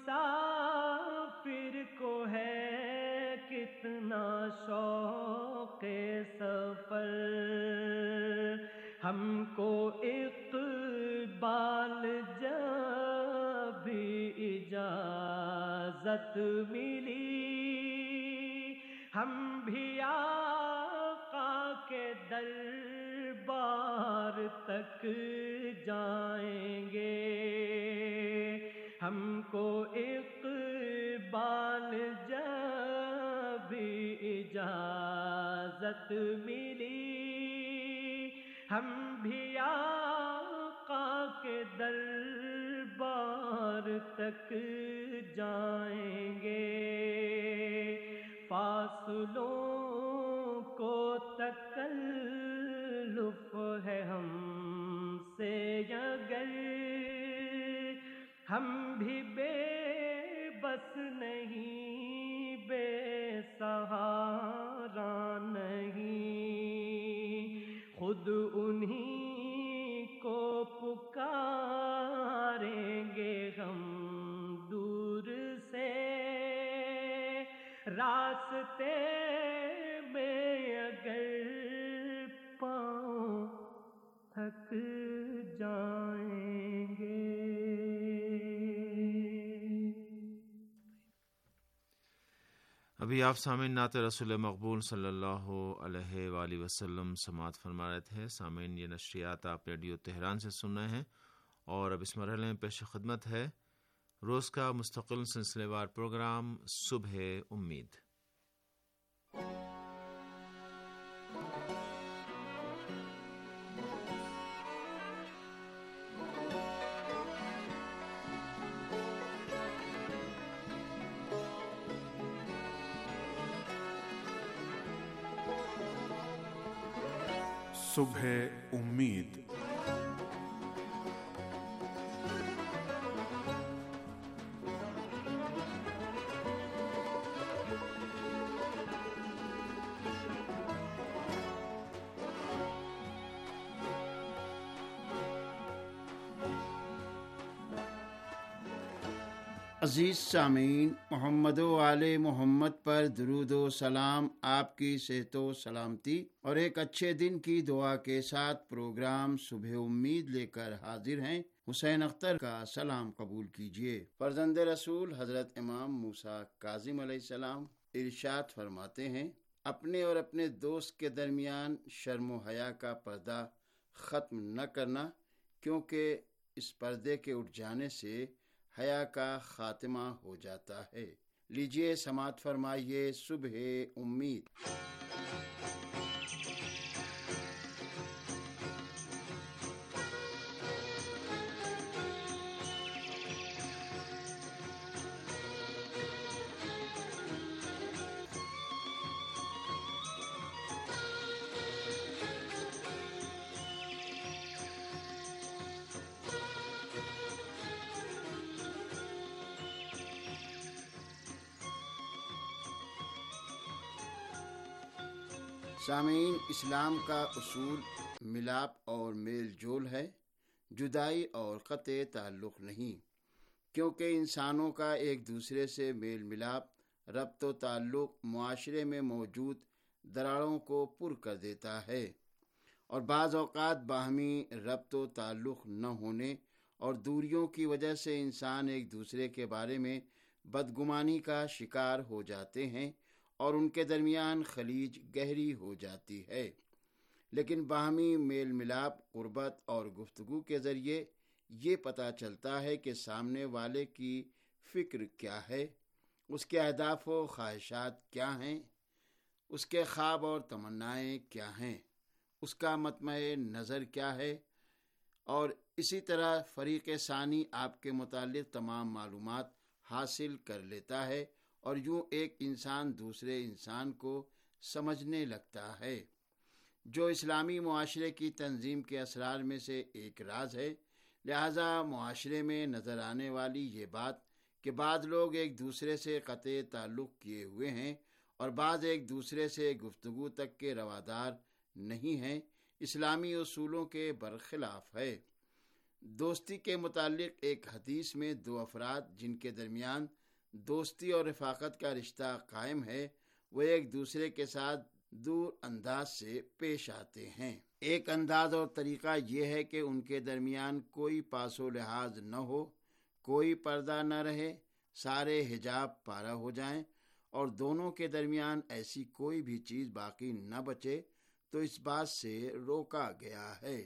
مسافر کو ہے کتنا شوق سفر، ہم کو اقبال جب بھی اجازت ملی، ہم بھی آقا کے دربار تک جائیں گے، ہم کو اقبال جب بھی اجازت ملی، ہم بھی آقا کے دربار تک جائیں گے، فاصلوں کو تکلف ہے ہم سے اگر، ہم بھی بے بس نہیں، بے سہارا نہیں، خود انہی کو پکاریں گے ہم دور سے، راستے میں اگر پاؤں تھک جائیں گے۔ ابھی آپ سامعین نعت رسول مقبول صلی اللہ علیہ وآلہ وسلم سماعت فرما رہے تھے۔ سامعین، یہ نشریات آپ ریڈیو تہران سے سن رہے ہیں، اور اب اس مرحلے میں پیش خدمت ہے روز کا مستقل سلسلے وار پروگرام صبح امید۔ صبح امید۔ عزیز سامعین، محمد و آل محمد پر درود و سلام، آپ کی صحت و سلامتی اور ایک اچھے دن کی دعا کے ساتھ پروگرام صبح امید لے کر حاضر ہیں۔ حسین اختر کا سلام قبول کیجیے۔ فرزند رسول حضرت امام موسیٰ کاظم علیہ السلام ارشاد فرماتے ہیں، اپنے اور اپنے دوست کے درمیان شرم و حیا کا پردہ ختم نہ کرنا، کیونکہ اس پردے کے اٹھ جانے سے حیا کا خاتمہ ہو جاتا ہے۔ لیجیے سماعت فرمائیے صبح امید۔ سامعین، اسلام کا اصول ملاپ اور میل جول ہے، جدائی اور قطع تعلق نہیں، کیونکہ انسانوں کا ایک دوسرے سے میل ملاپ، ربط و تعلق معاشرے میں موجود دراڑوں کو پر کر دیتا ہے، اور بعض اوقات باہمی ربط و تعلق نہ ہونے اور دوریوں کی وجہ سے انسان ایک دوسرے کے بارے میں بدگمانی کا شکار ہو جاتے ہیں اور ان کے درمیان خلیج گہری ہو جاتی ہے۔ لیکن باہمی میل ملاپ، قربت اور گفتگو کے ذریعے یہ پتہ چلتا ہے کہ سامنے والے کی فکر کیا ہے، اس کے اہداف و خواہشات کیا ہیں، اس کے خواب اور تمنائیں کیا ہیں، اس کا مطمع نظر کیا ہے، اور اسی طرح فریق ثانی آپ کے متعلق تمام معلومات حاصل کر لیتا ہے، اور یوں ایک انسان دوسرے انسان کو سمجھنے لگتا ہے، جو اسلامی معاشرے کی تنظیم کے اسرار میں سے ایک راز ہے۔ لہذا معاشرے میں نظر آنے والی یہ بات کہ بعض لوگ ایک دوسرے سے قطع تعلق کیے ہوئے ہیں اور بعض ایک دوسرے سے گفتگو تک کے روادار نہیں ہیں، اسلامی اصولوں کے برخلاف ہے۔ دوستی کے متعلق ایک حدیث میں دو افراد جن کے درمیان دوستی اور رفاقت کا رشتہ قائم ہے، وہ ایک دوسرے کے ساتھ دور انداز سے پیش آتے ہیں۔ ایک انداز اور طریقہ یہ ہے کہ ان کے درمیان کوئی پاس و لحاظ نہ ہو، کوئی پردہ نہ رہے، سارے حجاب پارہ ہو جائیں اور دونوں کے درمیان ایسی کوئی بھی چیز باقی نہ بچے تو اس بات سے روکا گیا ہے۔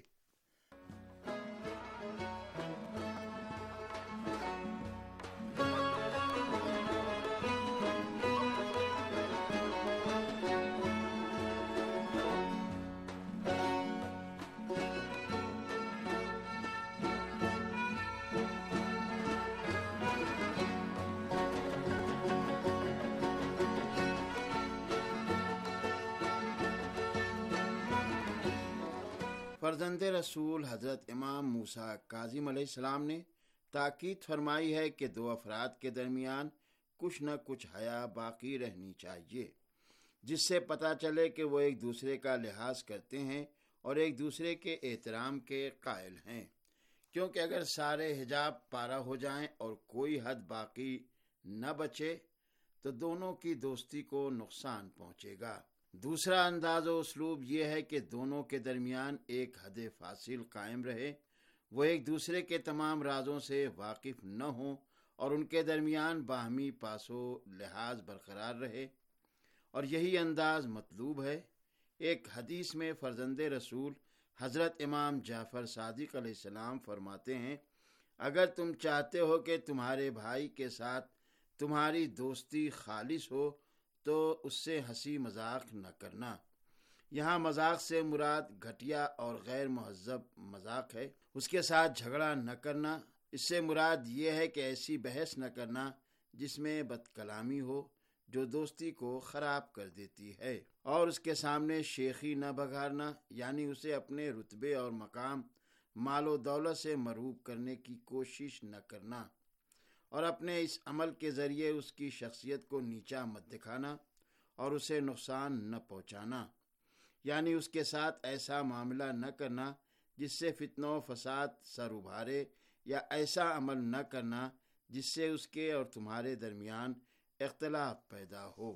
فرزند رسول حضرت امام موسیٰ کاظم علیہ السلام نے تاکید فرمائی ہے کہ دو افراد کے درمیان کچھ نہ کچھ حیا باقی رہنی چاہیے، جس سے پتہ چلے کہ وہ ایک دوسرے کا لحاظ کرتے ہیں اور ایک دوسرے کے احترام کے قائل ہیں، کیونکہ اگر سارے حجاب پارہ ہو جائیں اور کوئی حد باقی نہ بچے تو دونوں کی دوستی کو نقصان پہنچے گا۔ دوسرا انداز و اسلوب یہ ہے کہ دونوں کے درمیان ایک حد فاصل قائم رہے، وہ ایک دوسرے کے تمام رازوں سے واقف نہ ہوں اور ان کے درمیان باہمی پاس و لحاظ برقرار رہے، اور یہی انداز مطلوب ہے۔ ایک حدیث میں فرزند رسول حضرت امام جعفر صادق علیہ السلام فرماتے ہیں، اگر تم چاہتے ہو کہ تمہارے بھائی کے ساتھ تمہاری دوستی خالص ہو تو اس سے ہنسی مذاق نہ کرنا۔ یہاں مذاق سے مراد گھٹیا اور غیر مہذب مذاق ہے۔ اس کے ساتھ جھگڑا نہ کرنا، اس سے مراد یہ ہے کہ ایسی بحث نہ کرنا جس میں بد کلامی ہو جو دوستی کو خراب کر دیتی ہے، اور اس کے سامنے شیخی نہ بگارنا، یعنی اسے اپنے رتبے اور مقام، مال و دولت سے مرعوب کرنے کی کوشش نہ کرنا، اور اپنے اس عمل کے ذریعے اس کی شخصیت کو نیچا مت دکھانا اور اسے نقصان نہ پہنچانا، یعنی اس کے ساتھ ایسا معاملہ نہ کرنا جس سے فتنہ و فساد سر ابھارے، یا ایسا عمل نہ کرنا جس سے اس کے اور تمہارے درمیان اختلاف پیدا ہو۔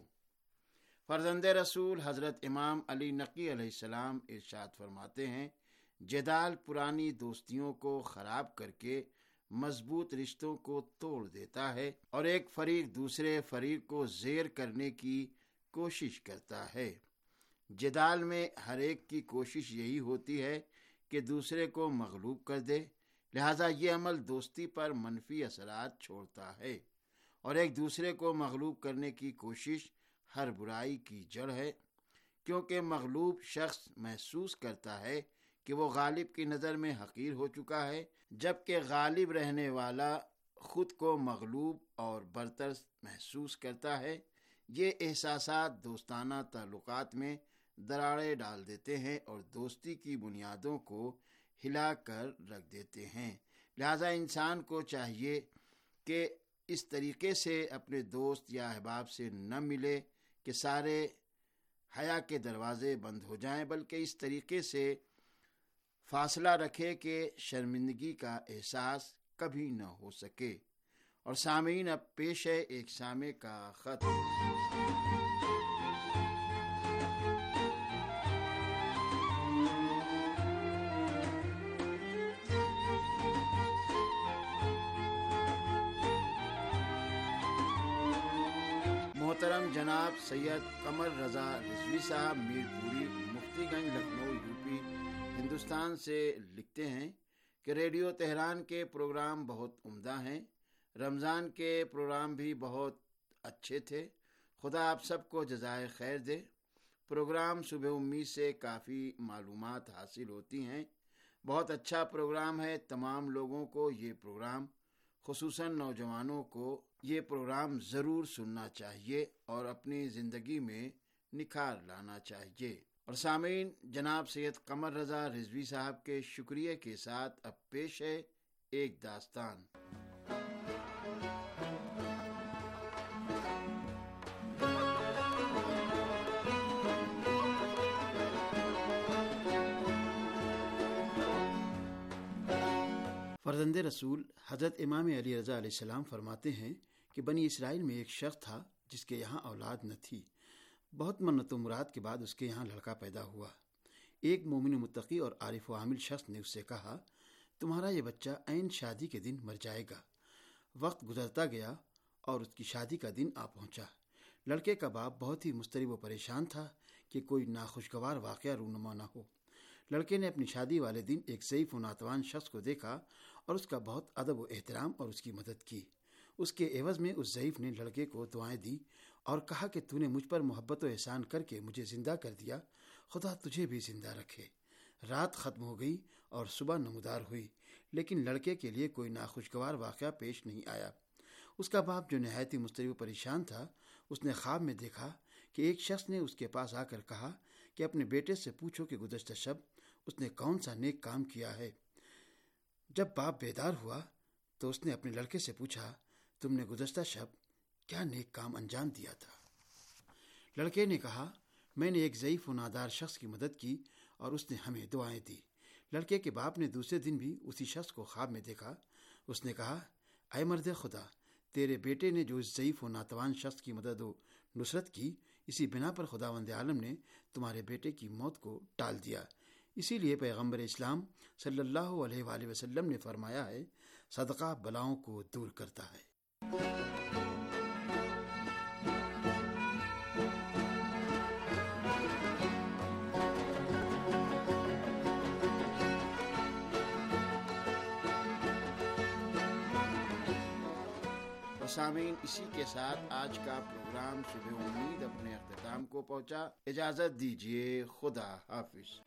فرزند رسول حضرت امام علی نقی علیہ السلام ارشاد فرماتے ہیں، جدال پرانی دوستیوں کو خراب کر کے مضبوط رشتوں کو توڑ دیتا ہے اور ایک فریق دوسرے فریق کو زیر کرنے کی کوشش کرتا ہے۔ جدال میں ہر ایک کی کوشش یہی ہوتی ہے کہ دوسرے کو مغلوب کر دے، لہذا یہ عمل دوستی پر منفی اثرات چھوڑتا ہے، اور ایک دوسرے کو مغلوب کرنے کی کوشش ہر برائی کی جڑ ہے، کیونکہ مغلوب شخص محسوس کرتا ہے کہ وہ غالب کی نظر میں حقیر ہو چکا ہے، جبکہ غالب رہنے والا خود کو مغلوب اور برتر محسوس کرتا ہے۔ یہ احساسات دوستانہ تعلقات میں دراڑیں ڈال دیتے ہیں اور دوستی کی بنیادوں کو ہلا کر رکھ دیتے ہیں۔ لہذا انسان کو چاہیے کہ اس طریقے سے اپنے دوست یا احباب سے نہ ملے کہ سارے حیا کے دروازے بند ہو جائیں، بلکہ اس طریقے سے فاصلہ رکھے کہ شرمندگی کا احساس کبھی نہ ہو سکے۔ اور سامعین، اب پیش ہے ایک سامع کا خط۔ محترم جناب سید قمر رضا رضوی صاحب Mirpuri, Muftiganj, Lucknow, U P, Hindustan سے لکھتے ہیں کہ ریڈیو تہران کے پروگرام بہت عمدہ ہیں، رمضان کے پروگرام بھی بہت اچھے تھے، خدا آپ سب کو جزائے خیر دے۔ پروگرام صبح امید سے کافی معلومات حاصل ہوتی ہیں، بہت اچھا پروگرام ہے۔ تمام لوگوں کو یہ پروگرام، خصوصاً نوجوانوں کو یہ پروگرام ضرور سننا چاہیے اور اپنی زندگی میں نکھار لانا چاہیے۔ اور سامعین، جناب سید قمر رضا رضوی صاحب کے شکریہ کے ساتھ اب پیش ہے ایک داستان۔ فرزند رسول حضرت امام علی رضا علیہ السلام فرماتے ہیں کہ بنی اسرائیل میں ایک شخص تھا جس کے یہاں اولاد نہ تھی۔ بہت منت و مراد کے بعد اس کے یہاں لڑکا پیدا ہوا۔ ایک مومن متقی اور عارف و عامل شخص نے اس سے کہا، تمہارا یہ بچہ عین شادی کے دن مر جائے گا۔ وقت گزرتا گیا اور اس کی شادی کا دن آ پہنچا۔ لڑکے کا باپ بہت ہی مضطرب و پریشان تھا کہ کوئی ناخوشگوار واقعہ رونما نہ ہو۔ لڑکے نے اپنی شادی والے دن ایک ضعیف و ناتوان شخص کو دیکھا اور اس کا بہت ادب و احترام اور اس کی مدد کی۔ اس کے عوض میں اس ضعیف نے لڑکے کو دعائیں دی اور کہا کہ تو نے مجھ پر محبت و احسان کر کے مجھے زندہ کر دیا، خدا تجھے بھی زندہ رکھے۔ رات ختم ہو گئی اور صبح نمودار ہوئی، لیکن لڑکے کے لیے کوئی ناخوشگوار واقعہ پیش نہیں آیا۔ اس کا باپ جو نہایت ہی مضطرب و پریشان تھا، اس نے خواب میں دیکھا کہ ایک شخص نے اس کے پاس آ کر کہا کہ اپنے بیٹے سے پوچھو کہ گزشتہ شب اس نے کون سا نیک کام کیا ہے۔ جب باپ بیدار ہوا تو اس نے اپنے لڑکے سے پوچھا، تم نے گزشتہ شب کیا نیک کام انجام دیا تھا؟ لڑکے نے کہا، میں نے ایک ضعیف و نادار شخص کی مدد کی اور اس نے ہمیں دعائیں دی۔ لڑکے کے باپ نے دوسرے دن بھی اسی شخص کو خواب میں دیکھا۔ اس نے کہا، اے مرد خدا، تیرے بیٹے نے جو اس ضعیف و ناتوان شخص کی مدد و نصرت کی، اسی بنا پر خداوند عالم نے تمہارے بیٹے کی موت کو ٹال دیا۔ اسی لیے پیغمبر اسلام صلی اللہ علیہ وآلہ وسلم نے فرمایا ہے، صدقہ بلاؤں کو دور کرتا ہے۔ سامعین، اسی کے ساتھ آج کا پروگرام صبح امید اپنے اختتام کو پہنچا۔ اجازت دیجیے، خدا حافظ۔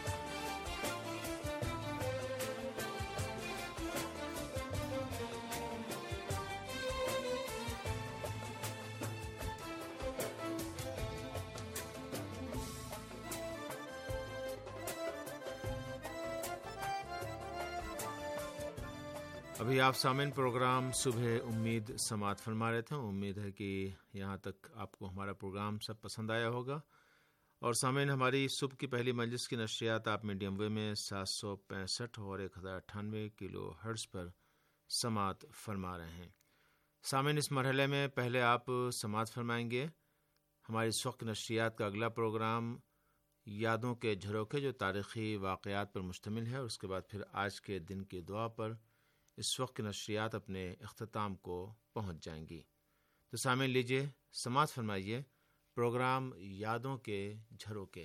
ابھی آپ سامعین پروگرام صبح امید سماعت فرما رہے تھے۔ امید ہے کہ یہاں تک آپ کو ہمارا پروگرام سب پسند آیا ہوگا۔ اور سامعین، ہماری صبح کی پہلی مجلس کی نشریات آپ میڈیم ویو میں سات سو پینسٹھ اور ایک ہزار اٹھانوے کلو ہرٹز پر سماعت فرما رہے ہیں۔ سامعین، اس مرحلے میں پہلے آپ سماعت فرمائیں گے ہماری اس وقت نشریات کا اگلا پروگرام یادوں کے جھروکے، جو تاریخی واقعات پر مشتمل ہے، اور اس کے بعد پھر آج کے دن کی دعا پر اس وقت کی نشریات اپنے اختتام کو پہنچ جائیں گی۔ تو سامعین، لیجیے سماعت فرمائیے پروگرام یادوں کے جھروکے۔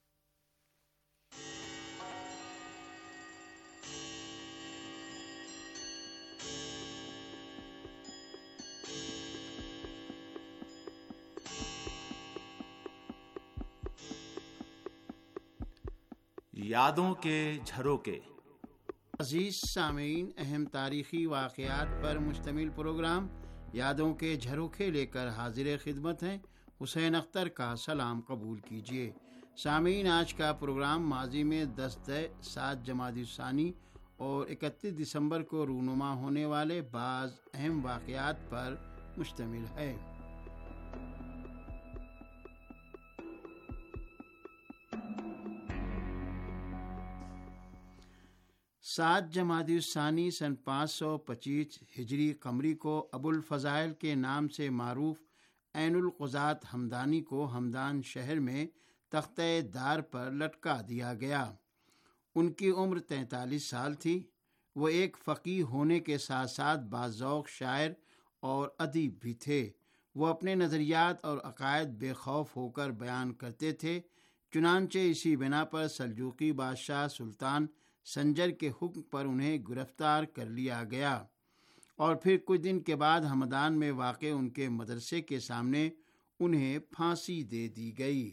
یادوں کے جھروکے۔ عزیز سامعین، اہم تاریخی واقعات پر مشتمل پروگرام یادوں کے جھروکے لے کر حاضر خدمت ہیں۔ حسین اختر کا سلام قبول کیجیے۔ سامعین، آج کا پروگرام ماضی میں دس دے سات جمادی الثانی اور اکتیس دسمبر کو رونما ہونے والے بعض اہم واقعات پر مشتمل ہے۔ سات جمادی الثانی سن پانچ سو پچیس ہجری قمری کو ابو الفضائل کے نام سے معروف عین القضات ہمدانی کو ہمدان شہر میں تختہ دار پر لٹکا دیا گیا۔ ان کی عمر تینتالیس سال تھی۔ وہ ایک فقیہ ہونے کے ساتھ ساتھ باذوق شاعر اور ادیب بھی تھے۔ وہ اپنے نظریات اور عقائد بے خوف ہو کر بیان کرتے تھے، چنانچہ اسی بنا پر سلجوقی بادشاہ سلطان سنجر کے حکم پر انہیں گرفتار کر لیا گیا اور پھر کچھ دن کے بعد ہمدان میں واقع ان کے مدرسے کے سامنے انہیں پھانسی دے دی گئی۔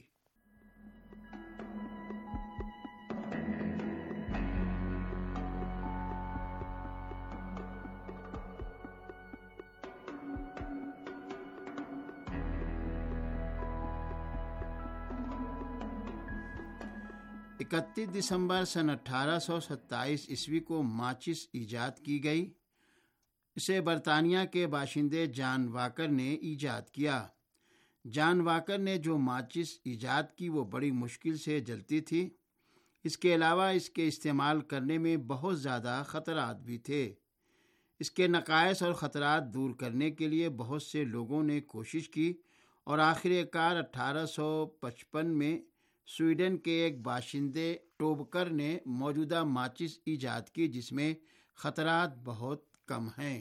اکتیس دسمبر سن اٹھارہ سو ستائیس عیسوی کو ماچس ایجاد کی گئی۔ اسے برطانیہ کے باشندے جان واکر نے ایجاد کیا۔ جان واکر نے جو ماچس ایجاد کی وہ بڑی مشکل سے جلتی تھی۔ اس کے علاوہ اس کے استعمال کرنے میں بہت زیادہ خطرات بھی تھے۔ اس کے نقائص اور خطرات دور کرنے کے لیے بہت سے لوگوں نے کوشش کی اور آخر کار اٹھارہ سو پچپن میں سویڈن کے ایک باشندے ٹوبکر نے موجودہ ماچس ایجاد کی، جس میں خطرات بہت کم ہیں۔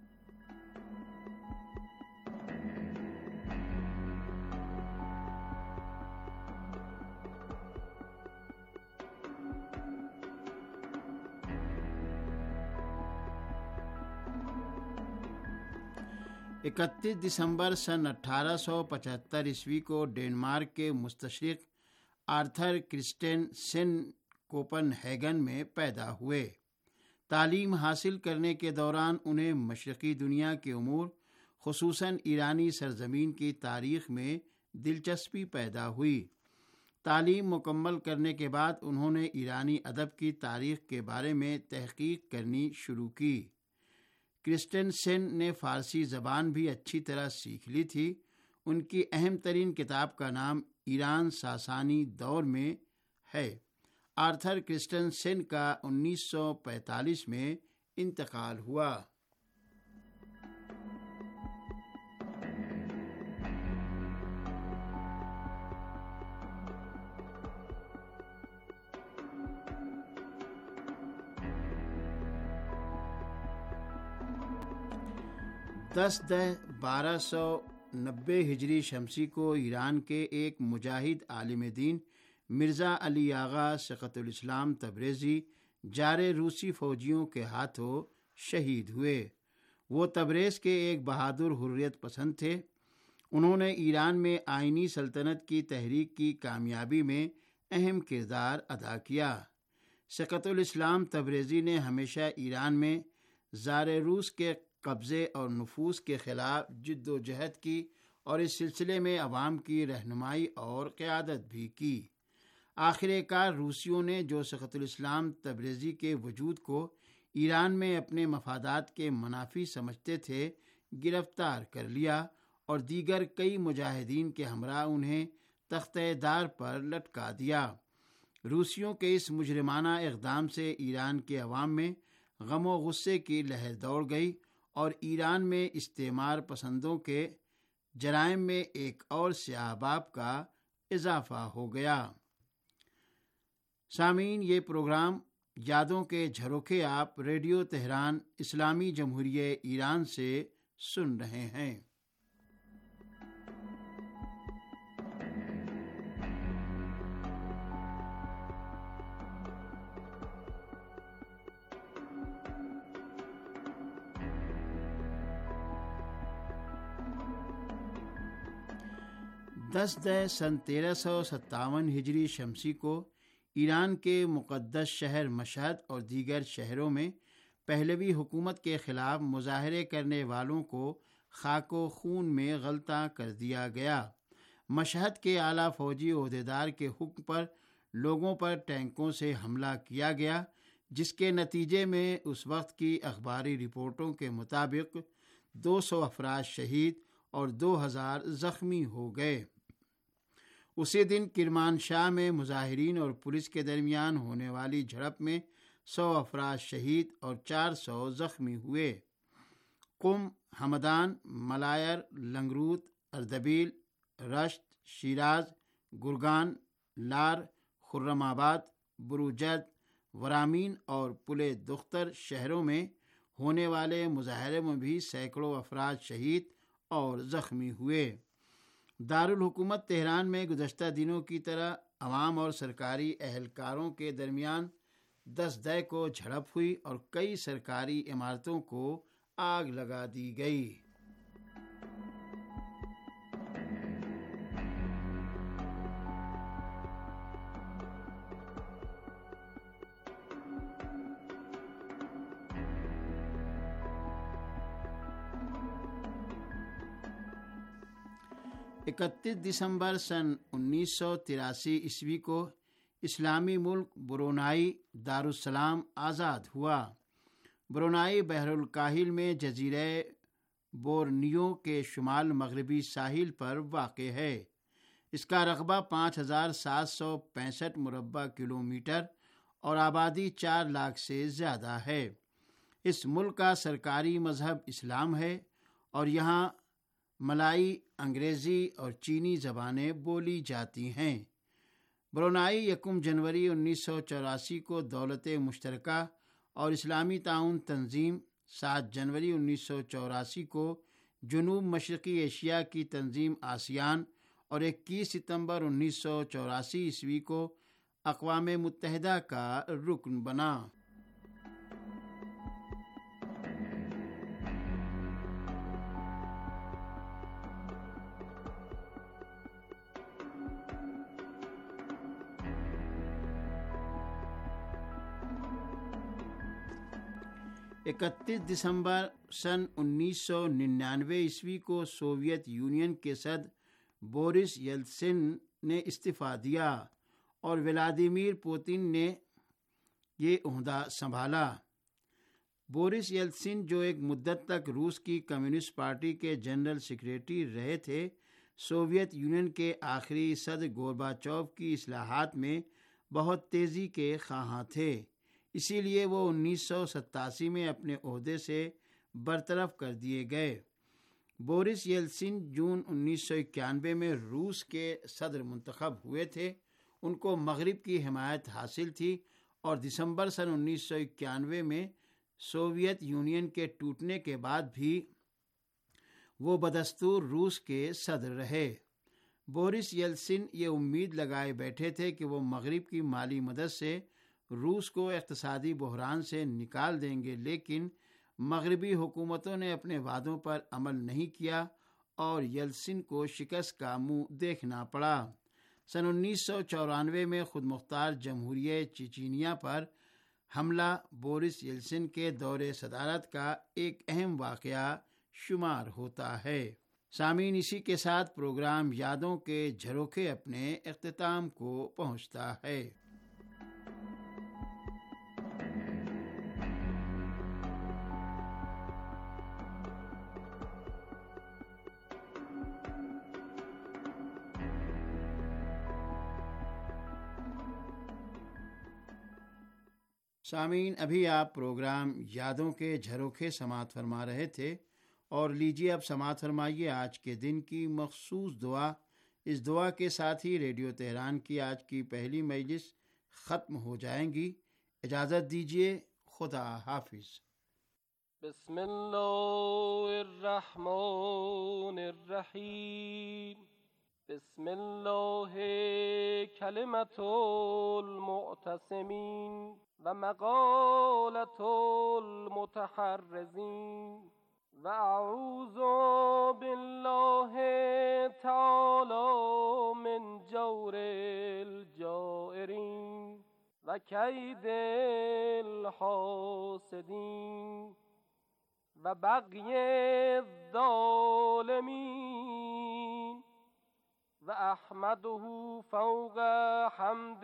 اکتیس دسمبر سن اٹھارہ سو پچہتر عیسوی کو ڈینمارک کے مستشرق Arthur Christensen Copenhagen میں پیدا ہوئے۔ تعلیم حاصل کرنے کے دوران انہیں مشرقی دنیا کے امور خصوصاً ایرانی سرزمین کی تاریخ میں دلچسپی پیدا ہوئی۔ تعلیم مکمل کرنے کے بعد انہوں نے ایرانی ادب کی تاریخ کے بارے میں تحقیق کرنی شروع کی۔ کرسٹین سن نے فارسی زبان بھی اچھی طرح سیکھ لی تھی۔ ان کی اہم ترین کتاب کا نام ایران ساسانی دور میں ہے۔ آرتھر کرسٹین سن کا انیس سو پینتالیس میں انتقال ہوا۔ دس دہ بارہ سو نبے ہجری شمسی کو ایران کے ایک مجاہد عالم دین مرزا علی آغا سقط الاسلام تبریزی جارے روسی فوجیوں کے ہاتھوں شہید ہوئے۔ وہ تبریز کے ایک بہادر حریت پسند تھے۔ انہوں نے ایران میں آئینی سلطنت کی تحریک کی کامیابی میں اہم کردار ادا کیا۔ سقط الاسلام تبریزی نے ہمیشہ ایران میں زار روس کے قبضے اور نفوذ کے خلاف جد و جہد کی اور اس سلسلے میں عوام کی رہنمائی اور قیادت بھی کی۔ آخر کار روسیوں نے جو سقط الاسلام تبریزی کے وجود کو ایران میں اپنے مفادات کے منافی سمجھتے تھے گرفتار کر لیا اور دیگر کئی مجاہدین کے ہمراہ انہیں تختہ دار پر لٹکا دیا۔ روسیوں کے اس مجرمانہ اقدام سے ایران کے عوام میں غم و غصے کی لہر دوڑ گئی اور ایران میں استعمار پسندوں کے جرائم میں ایک اور سیاہ باب کا اضافہ ہو گیا۔ سامعین، یہ پروگرام یادوں کے جھروکے آپ ریڈیو تہران اسلامی جمہوریہ ایران سے سن رہے ہیں۔ دس دہ سن تیرہ سو ستاون ہجری شمسی کو ایران کے مقدس شہر مشہد اور دیگر شہروں میں پہلوی حکومت کے خلاف مظاہرے کرنے والوں کو خاک و خون میں غلطہ کر دیا گیا۔ مشہد کے اعلیٰ فوجی عہدیدار کے حکم پر لوگوں پر ٹینکوں سے حملہ کیا گیا، جس کے نتیجے میں اس وقت کی اخباری رپورٹوں کے مطابق دو سو افراد شہید اور دو ہزار زخمی ہو گئے۔ اسی دن کرمانشاہ میں مظاہرین اور پولیس کے درمیان ہونے والی جھڑپ میں سو افراد شہید اور چار سو زخمی ہوئے۔ قم، ہمدان، ملائر، لنگروت، اردبیل، رشت، شیراز، گرگان، لار، خرم آباد، بروجرد، ورامین اور پلے دختر شہروں میں ہونے والے مظاہرے میں بھی سینکڑوں افراد شہید اور زخمی ہوئے۔ دارالحکومت تہران میں گزشتہ دنوں کی طرح عوام اور سرکاری اہلکاروں کے درمیان دس دے کو جھڑپ ہوئی اور کئی سرکاری عمارتوں کو آگ لگا دی گئی۔ اکتیس دسمبر سن انیس سو تراسی عیسوی کو اسلامی ملک برونائی دارالسلام آزاد ہوا۔ برونائی بحر الکاہل میں جزیرہ بورنیو کے شمال مغربی ساحل پر واقع ہے۔ اس کا رقبہ پانچ ہزار سات سو پینسٹھ مربع کلومیٹر اور آبادی چار لاکھ سے زیادہ ہے۔ اس ملک کا سرکاری مذہب اسلام ہے اور یہاں ملائی، انگریزی اور چینی زبانیں بولی جاتی ہیں۔ برونائی یکم جنوری انیس سو چوراسی کو دولت مشترکہ اور اسلامی تعاون تنظیم، سات جنوری انیس سو چوراسی کو جنوب مشرقی ایشیا کی تنظیم آسیان اور اکیس ستمبر انیس سو چوراسی عیسوی کو اقوام متحدہ کا رکن بنا۔ اکتیس دسمبر سن انیس سو ننانوے عیسوی کو سوویت یونین کے صدر بورس یلتسن نے استعفیٰ دیا اور ولادیمیر پوتن نے یہ عہدہ سنبھالا۔ بورس یلتسن، جو ایک مدت تک روس کی کمیونسٹ پارٹی کے جنرل سیکریٹری رہے تھے، سوویت یونین کے آخری صدر گورباچوف کی اصلاحات میں بہت تیزی کے خواہاں تھے، اسی لیے وہ انیس سو ستاسی میں اپنے عہدے سے برطرف کر دیے گئے۔ بورس یلتسن جون انیس سو اکیانوے میں روس کے صدر منتخب ہوئے تھے۔ ان کو مغرب کی حمایت حاصل تھی اور دسمبر سن انیس سو اکیانوے میں سوویت یونین کے ٹوٹنے کے بعد بھی وہ بدستور روس کے صدر رہے۔ بورس یلتسن یہ امید لگائے بیٹھے تھے کہ وہ مغرب کی مالی مدد سے روس کو اقتصادی بحران سے نکال دیں گے، لیکن مغربی حکومتوں نے اپنے وعدوں پر عمل نہیں کیا اور یلتسن کو شکست کا منہ دیکھنا پڑا۔ سن انیس سو چورانوے میں خود مختار جمہوریہ چیچینیا پر حملہ بورس یلتسن کے دور صدارت کا ایک اہم واقعہ شمار ہوتا ہے۔ سامعین، اسی کے ساتھ پروگرام یادوں کے جھروکے اپنے اختتام کو پہنچتا ہے۔ سامعین، ابھی آپ پروگرام یادوں کے جھروکے سماعت فرما رہے تھے، اور لیجیے اب سماعت فرمائیے آج کے دن کی مخصوص دعا۔ اس دعا کے ساتھ ہی ریڈیو تہران کی آج کی پہلی مجلس ختم ہو جائیں گی۔ اجازت دیجیے، خدا حافظ۔ بسم اللہ الرحمن الرحیم۔ بسم اللہ کلمۃ المعتصمین و مقالۃ المتحرزین، و اعوذ باللہ تعالی من جور الجائرین و کید الحاسدین و بغی الظالمین، و احمدہ فوق حمد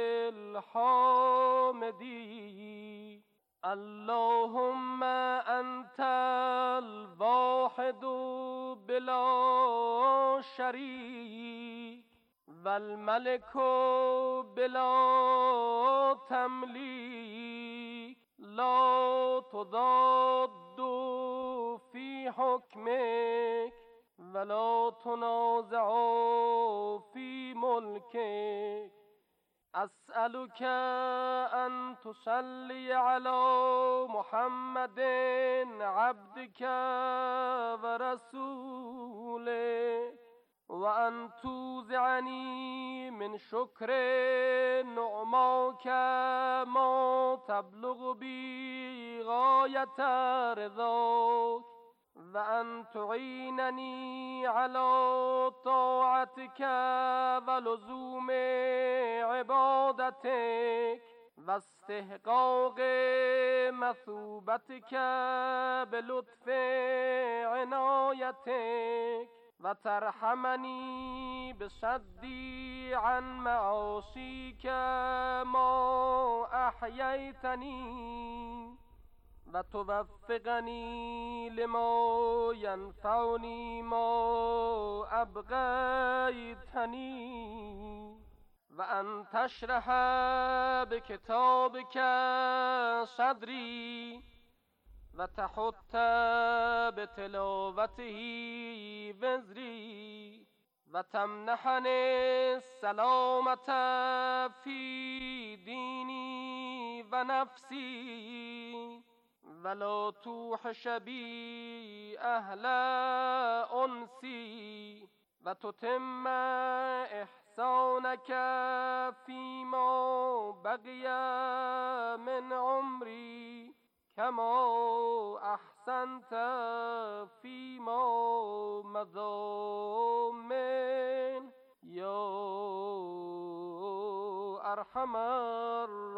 الحامدین۔ اللہم انت الواحد بلا شریک، والملک بلا تملیک، لا تضاد في حكمك ولا تنازع في ملكك أسألك أن تصلي على محمد عبدك ورسولك وأن توزعني من شكر نعماك ما تبلغ بي غاية رضاك وأن تعينني على طاعتك ولزوم عبادتك واستحقاق مثوبتك بلطف عنایتك وترحمني بصدي عن معاصيك ما أحييتني وتوفقني لما ينفعني ما أبغيتني وأن تشرح بكتابك صدري وتحط بتلاوته وزري وتمنحني السلامة في ديني ونفسي ولا توحش بي أهل أنسي وتتم إحسانك فيما بقي من عمري كما أحسنت فيما مضى من يا أرحم الراحمين.